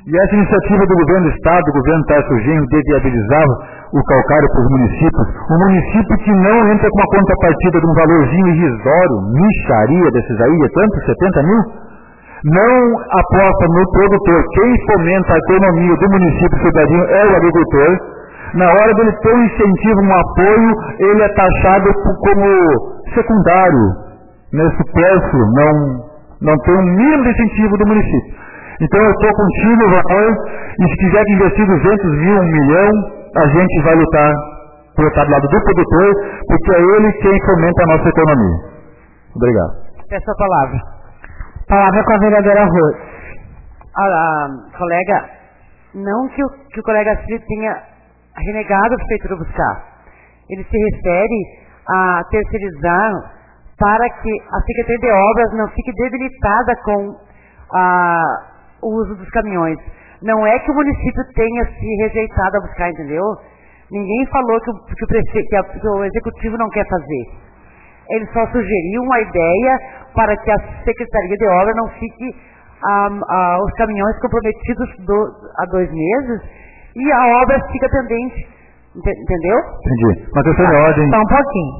E essa iniciativa do governo do Estado, do governo Tarso Genro, de viabilizar o calcário para os municípios, um município que não entra com uma contrapartida de um valorzinho irrisório, micharia desses aí, é tanto, setenta mil, não aposta no produtor. Quem fomenta a economia do município cidadinho é o agricultor. Na hora dele ter um incentivo, um apoio, ele é taxado como secundário, né, supérfluo, não, não tem um mínimo de incentivo do município. Então eu estou contigo, valor, e se quiser investir duzentos mil, um milhão, a gente vai lutar por estar do lado do produtor, porque é ele quem fomenta a nossa economia. Obrigado. Peço a palavra. Palavra com a vereadora Rose. A, a colega, não que o, que o colega Cid tenha renegado a prefeitura buscar. Ele se refere a terceirizar para que a Secretaria de Obras não fique debilitada com a, o uso dos caminhões. Não é que o município tenha se rejeitado a buscar, entendeu? Ninguém falou que o, que o, prefe... que a, que o executivo não quer fazer. Ele só sugeriu uma ideia para que a Secretaria de Obras não fique um, uh, os caminhões comprometidos do, há dois meses e a obra fica pendente. Entendeu? Entendi. Uma questão de ordem. Só um pouquinho.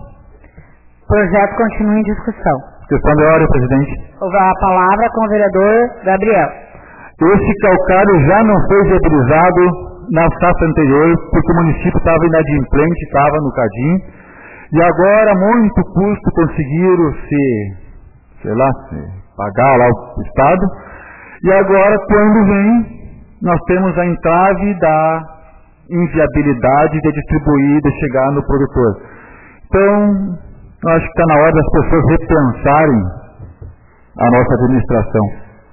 O projeto continua em discussão. Questão de ordem, presidente. A palavra com o vereador Gabriel. Esse calcário já não foi viabilizado na safra anterior, porque o município estava inadimplente, estava no cadinho, e agora, muito custo, conseguiram se, sei lá, se pagar lá o Estado, e agora, quando vem, nós temos a entrave da inviabilidade de distribuir, de chegar no produtor. Então, eu acho que está na hora das pessoas repensarem a nossa administração.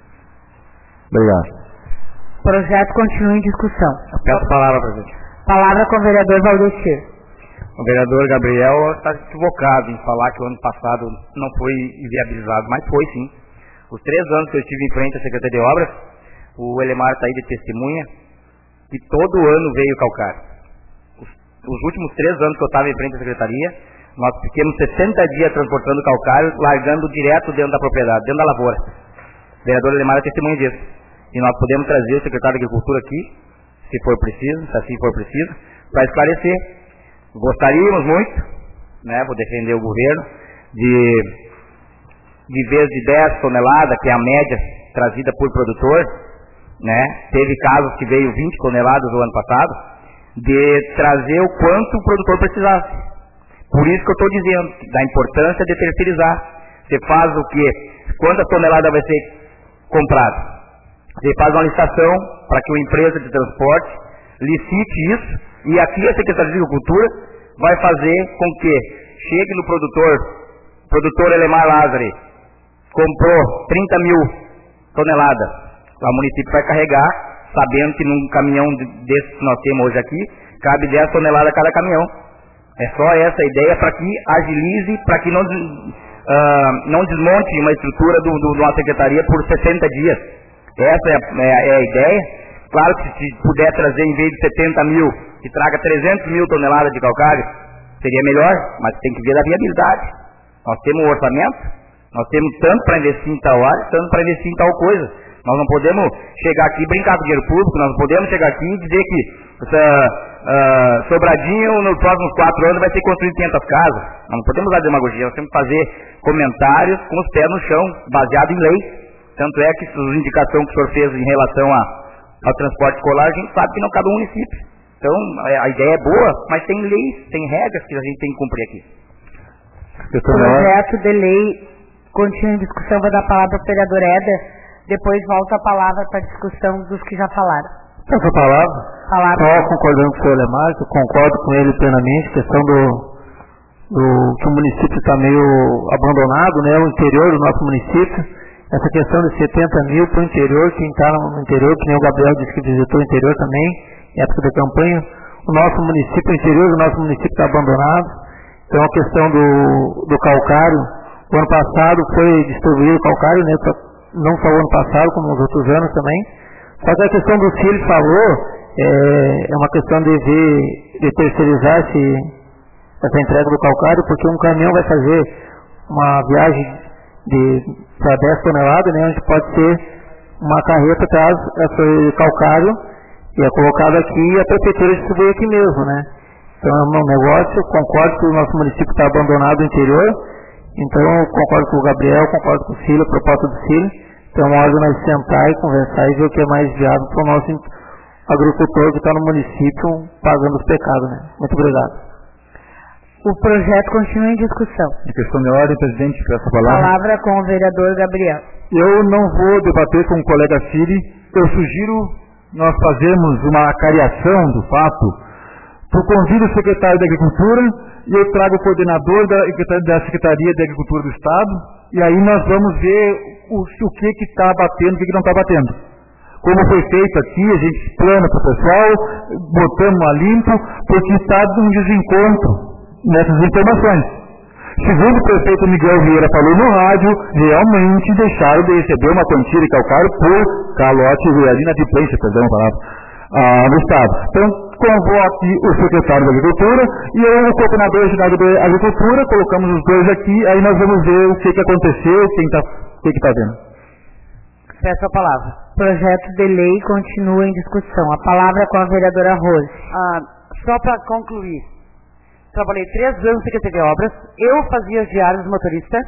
Obrigado. O projeto continua em discussão. Eu peço a palavra, presidente. Palavra com o vereador Valdecir. O vereador Gabriel está equivocado em falar que o ano passado não foi inviabilizado, mas foi sim. Os três anos que eu estive em frente à Secretaria de Obras, o Elemar está aí de testemunha, que todo ano veio calcário. Os, os últimos três anos que eu estava em frente à Secretaria, nós ficamos sessenta dias transportando calcário, largando direto dentro da propriedade, dentro da lavoura. O vereador Elemar é testemunha disso. E nós podemos trazer o secretário de Agricultura aqui, se for preciso, se assim for preciso, para esclarecer. Gostaríamos muito, né, vou defender o governo, de, de vez de dez toneladas, que é a média trazida por produtor, né, teve casos que veio vinte toneladas no ano passado, de trazer o quanto o produtor precisasse. Por isso que eu estou dizendo, da importância de terceirizar. Você faz o quê? Quantas toneladas vai ser comprado? Você faz uma licitação para que uma empresa de transporte licite isso, e aqui a Secretaria de Agricultura vai fazer com que chegue no produtor, produtor Elemar Lázari, comprou trinta mil toneladas, o município vai carregar, sabendo que num caminhão desse que nós temos hoje aqui, cabe dez toneladas cada caminhão. É só essa ideia para que agilize, para que não, uh, não desmonte uma estrutura do, do, de uma secretaria por sessenta dias. Essa é a, é, a, é a ideia. Claro que se puder trazer, em vez de setenta mil, que traga trezentos mil toneladas de calcário, seria melhor, mas tem que ver a viabilidade. Nós temos um orçamento, nós temos tanto para investir em tal área, tanto para investir em tal coisa. Nós não podemos chegar aqui e brincar com dinheiro público, nós não podemos chegar aqui e dizer que essa, uh, Sobradinho, nos próximos quatro anos, vai ser construído quinhentas casas. Nós não podemos usar demagogia, nós temos que fazer comentários com os pés no chão, baseado em lei. Tanto é que as indicações que o senhor fez em relação a, ao transporte escolar, a gente sabe que não cabe um município. Então, a ideia é boa, mas tem leis, tem regras que a gente tem que cumprir aqui. O projeto de lei continua em discussão, vou dar a palavra para o vereador Éder, depois volta a palavra para a discussão dos que já falaram. Essa palavra, palavra. Só concordando com o senhor Lemar, eu concordo com ele plenamente, questão do, do que o município está meio abandonado, né, o interior do nosso município. Essa questão de setenta mil para o interior, quem está no interior, que nem o Gabriel disse que visitou o interior também, em época de campanha, o nosso município, o interior do nosso município está abandonado. Então a questão do, do calcário, o ano passado foi distribuído o calcário, né, pra, não só o ano passado, como nos outros anos também. Só que a questão do que ele falou é, é uma questão de ver, de terceirizar esse, essa entrega do calcário, porque um caminhão vai fazer uma viagem de para dez toneladas, né, onde pode ser uma carreta traz esse calcário e é colocado aqui e a prefeitura distribui aqui mesmo, né? Então é um negócio, concordo que o nosso município está abandonado no interior, então concordo com o Gabriel, concordo com o Cílio, a proposta do Cílio. Então é uma hora de nós sentar e conversar e ver o que é mais viável para o nosso agricultor que está no município pagando os pecados, né? Muito obrigado. O projeto continua em discussão. Em questão de ordem, presidente, peço a palavra. Palavra com o vereador Gabriel. Eu não vou debater com o colega Cílio. Eu sugiro nós fazermos uma acariação do fato. Eu convido o secretário da Agricultura e eu trago o coordenador da, da Secretaria de Agricultura do Estado e aí nós vamos ver o, o que está batendo e o que, que não está batendo. Como foi feito aqui, a gente explana para o pessoal, botamos a limpo, porque está um desencontro nessas informações. Segundo o prefeito Miguel Vieira falou no rádio, realmente deixaram de receber uma quantia de calcário por calote ali na adimplência, perdão a palavra, ah, no Estado. Então, convoque o secretário da Agricultura e eu, o coordenador geral da Agricultura, colocamos os dois aqui, aí nós vamos ver o que, que aconteceu, quem tá, o que está vendo. Peço a palavra. Projeto de lei continua em discussão. A palavra é com a vereadora Rose. Ah, só para concluir, trabalhei três anos na Secretaria de Obras, eu fazia os diários do motorista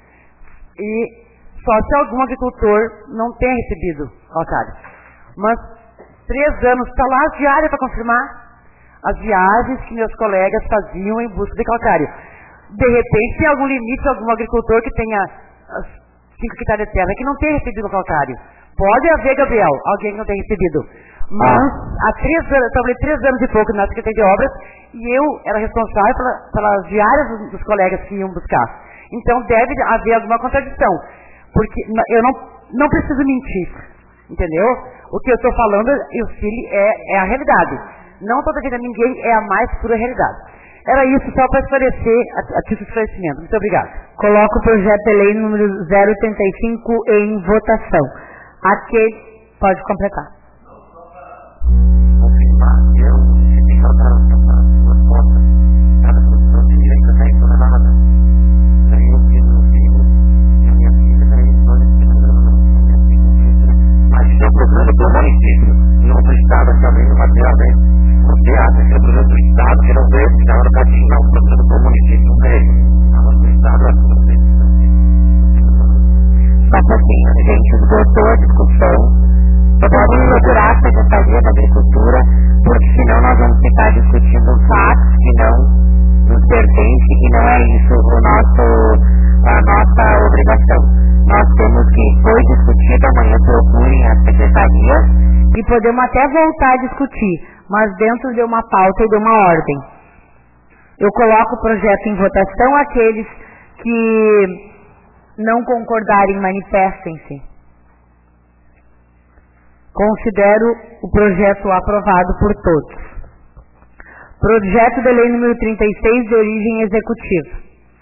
e só se algum agricultor não tem recebido calcário. Mas três anos, está lá as diárias para confirmar as viagens que meus colegas faziam em busca de calcário. De repente, tem algum limite, algum agricultor que tenha cinco hectares de terra que não tem recebido o calcário. Pode haver, Gabriel, alguém que não tem recebido. Mas há três anos, eu trabalhei três anos e pouco na Secretaria de Obras e eu era responsável pela, pelas diárias dos, dos colegas que iam buscar. Então deve haver alguma contradição, porque eu não, não preciso mentir, entendeu? O que eu estou falando, e o Cílio, é, é a realidade. Não estou defendendo ninguém, é a mais pura realidade. Era isso só para esclarecer, a, a título de esclarecimento. Muito obrigado. Coloco o projeto de lei número zero oitenta e cinco em votação. Aquele pode completar. Confirmar que eu recebi calcário para suas contas, cada produção de direito a dez toneladas. Daí eu fiz meu filho e a minha filha, daí estou esperando a minha filha. Mas isso é um problema do município, não do Estado, também no material dele. Você acha que é o problema do Estado, que não veio, que na hora da atingir o problema do município, não veio. Não, do Estado, é tudo bem. Só que assim, a gente esgotou a discussão. Eu vou inaugurar a Secretaria da Agricultura, porque senão nós vamos ficar discutindo fatos que não nos pertencem, e não é isso o nosso, a nossa obrigação. Nós temos que, foi discutido, amanhã procurem a Secretaria. E podemos até voltar a discutir, mas dentro de uma pauta e de uma ordem. Eu coloco o projeto em votação, aqueles que não concordarem, manifestem-se. Considero o projeto aprovado por todos. Projeto de lei número trinta e seis, de origem executiva.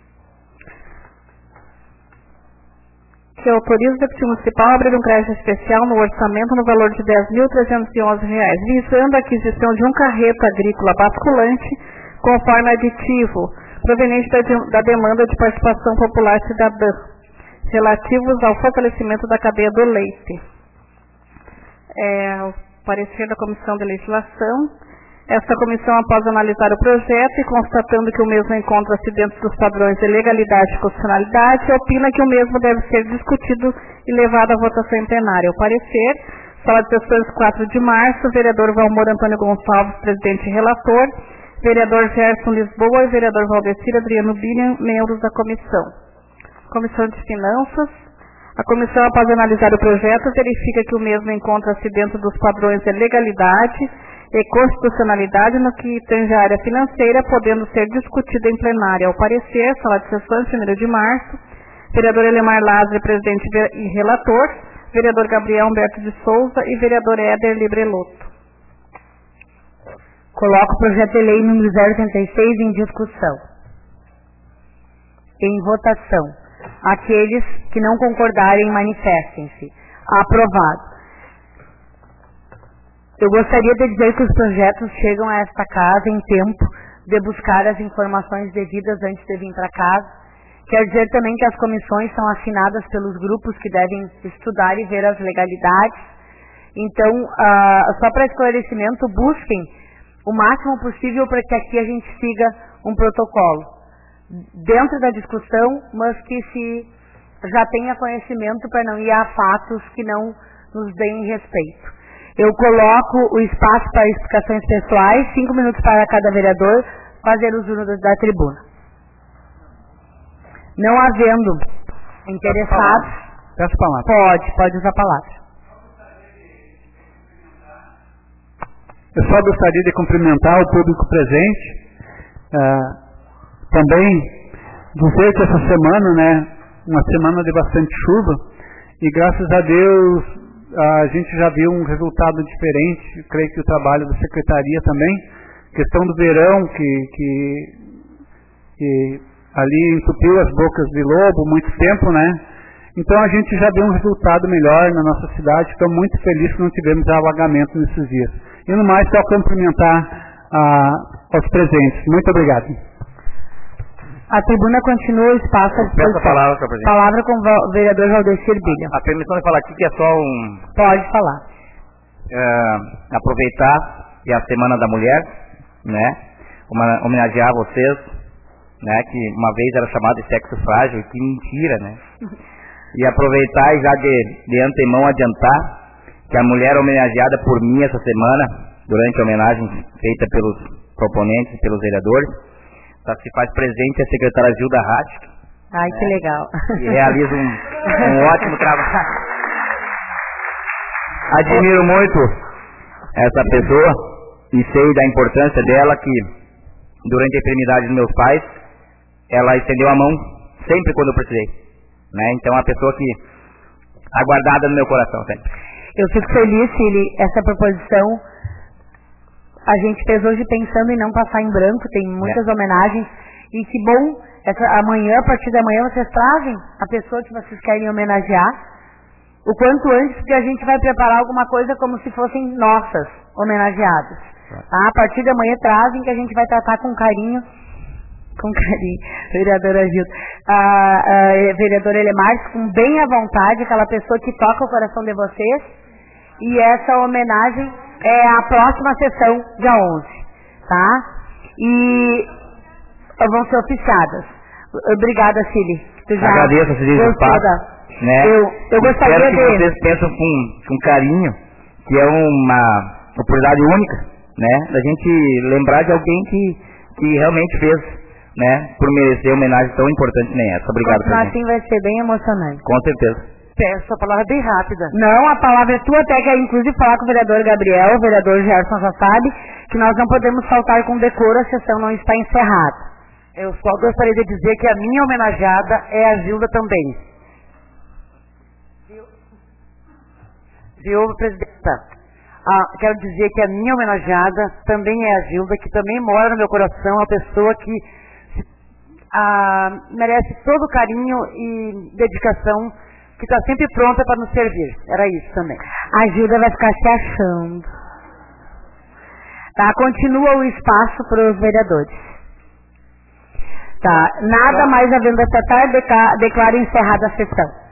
Que autoriza o Executivo Municipal a abrir um crédito especial no orçamento no valor de dez mil trezentos e onze reais, visando a aquisição de um carreto agrícola basculante, conforme aditivo, proveniente da, de, da demanda de participação popular cidadã, relativos ao fortalecimento da cadeia do leite. É, o parecer da Comissão de Legislação. Esta comissão, após analisar o projeto e constatando que o mesmo encontra-se dentro dos padrões de legalidade e constitucionalidade, opina que o mesmo deve ser discutido e levado à votação em plenário. O parecer, Sala de Sessões, quatro de março, vereador Valmor Antônio Gonçalves, presidente e relator, vereador Gerson Lisboa e vereador Valdecir Adriano Billian, membros da comissão. Comissão de Finanças. A comissão, após analisar o projeto, verifica que o mesmo encontra-se dentro dos padrões de legalidade e constitucionalidade no que tange a área financeira, podendo ser discutido em plenária. Ao parecer, Sala de Sessões, primeiro de março, vereador Elemar Lázaro, presidente e relator, vereador Gabriel Humberto de Souza e vereador Éder Libreloto. Coloco o projeto de lei número zero oitenta e seis em discussão. Em votação. Aqueles que não concordarem, manifestem-se. Aprovado. Eu gostaria de dizer que os projetos chegam a esta casa em tempo de buscar as informações devidas antes de vir para casa, Quer dizer também que as comissões são assinadas pelos grupos que devem estudar e ver as legalidades. Então, uh, só para esclarecimento, busquem o máximo possível para que aqui a gente siga um protocolo dentro da discussão, mas que se já tenha conhecimento para não ir a fatos que não nos deem respeito. Eu coloco o espaço para explicações pessoais, cinco minutos para cada vereador fazer uso da tribuna. Não havendo interessados, peço a palavra. Pode, pode usar a palavra. Eu só gostaria de cumprimentar o público presente. Uh, também dizer que essa semana, né, uma semana de bastante chuva, e graças a Deus a gente já viu um resultado diferente. Eu creio que o trabalho da secretaria também, questão do verão, que, que, que ali entupiu as bocas de lobo muito tempo, né? Então a gente já viu um resultado melhor na nossa cidade. Estou muito feliz que não tivemos alagamento nesses dias. E no mais, só cumprimentar ah, aos presentes. Muito obrigado. A tribuna continua, o espaço à disposição. Peço a palavra, senhor presidente. Palavra com o vereador Valdecir Bilha. A permissão de falar aqui que é só um... Pode falar. É, aproveitar que é a Semana da Mulher, né? Uma, homenagear vocês, né? Que uma vez era chamado de sexo frágil, que mentira, né? E aproveitar e já de, de antemão adiantar que a mulher homenageada por mim essa semana, durante a homenagem feita pelos proponentes e pelos vereadores, tá, se faz presente a secretária Gilda Hatch. Ai, né, que legal. E realiza um, um ótimo trabalho. Admiro muito essa pessoa e sei da importância dela, que durante a enfermidade dos meus pais, ela estendeu a mão sempre quando eu precisei. Né? Então é uma pessoa que aguardada no meu coração sempre. Eu fico feliz, Cili, essa proposição a gente fez hoje pensando em não passar em branco, tem muitas é. homenagens, e que bom, essa, amanhã, a partir da manhã, vocês trazem a pessoa que vocês querem homenagear, o quanto antes, porque a gente vai preparar alguma coisa como se fossem nossas homenageadas. Tá? A partir da manhã trazem, que a gente vai tratar com carinho, com carinho, vereadora Gilda, a, a vereadora Elemar, com bem à vontade, aquela pessoa que toca o coração de vocês, e essa homenagem é a próxima sessão, dia onze, tá? E vão ser oficiadas. Obrigada, Cili. Agradeço esse espaço, né? Eu, eu gostaria Espero de... que vocês pensam com, com carinho, que é uma oportunidade única, né? Da gente lembrar de alguém que, que realmente fez, né? Por merecer homenagem tão importante nem essa. Obrigado, presidente. Assim vai ser bem emocionante. Com certeza. Peço a palavra bem rápida. Não, a palavra é tua, até que inclusive falar com o vereador Gabriel, o vereador Gerson já sabe, que nós não podemos faltar com decoro, a sessão não está encerrada. Eu só gostaria de dizer que a minha homenageada é a Gilda também. Viu, Viu presidenta? Ah, quero dizer que a minha homenageada também é a Gilda, que também mora no meu coração, uma pessoa que ah, merece todo o carinho e dedicação, que está sempre pronta para nos servir. Era isso também. A Gilda vai ficar se achando. Tá, continua o espaço para os vereadores. Tá, nada mais havendo essa tarde, declaro encerrada a sessão.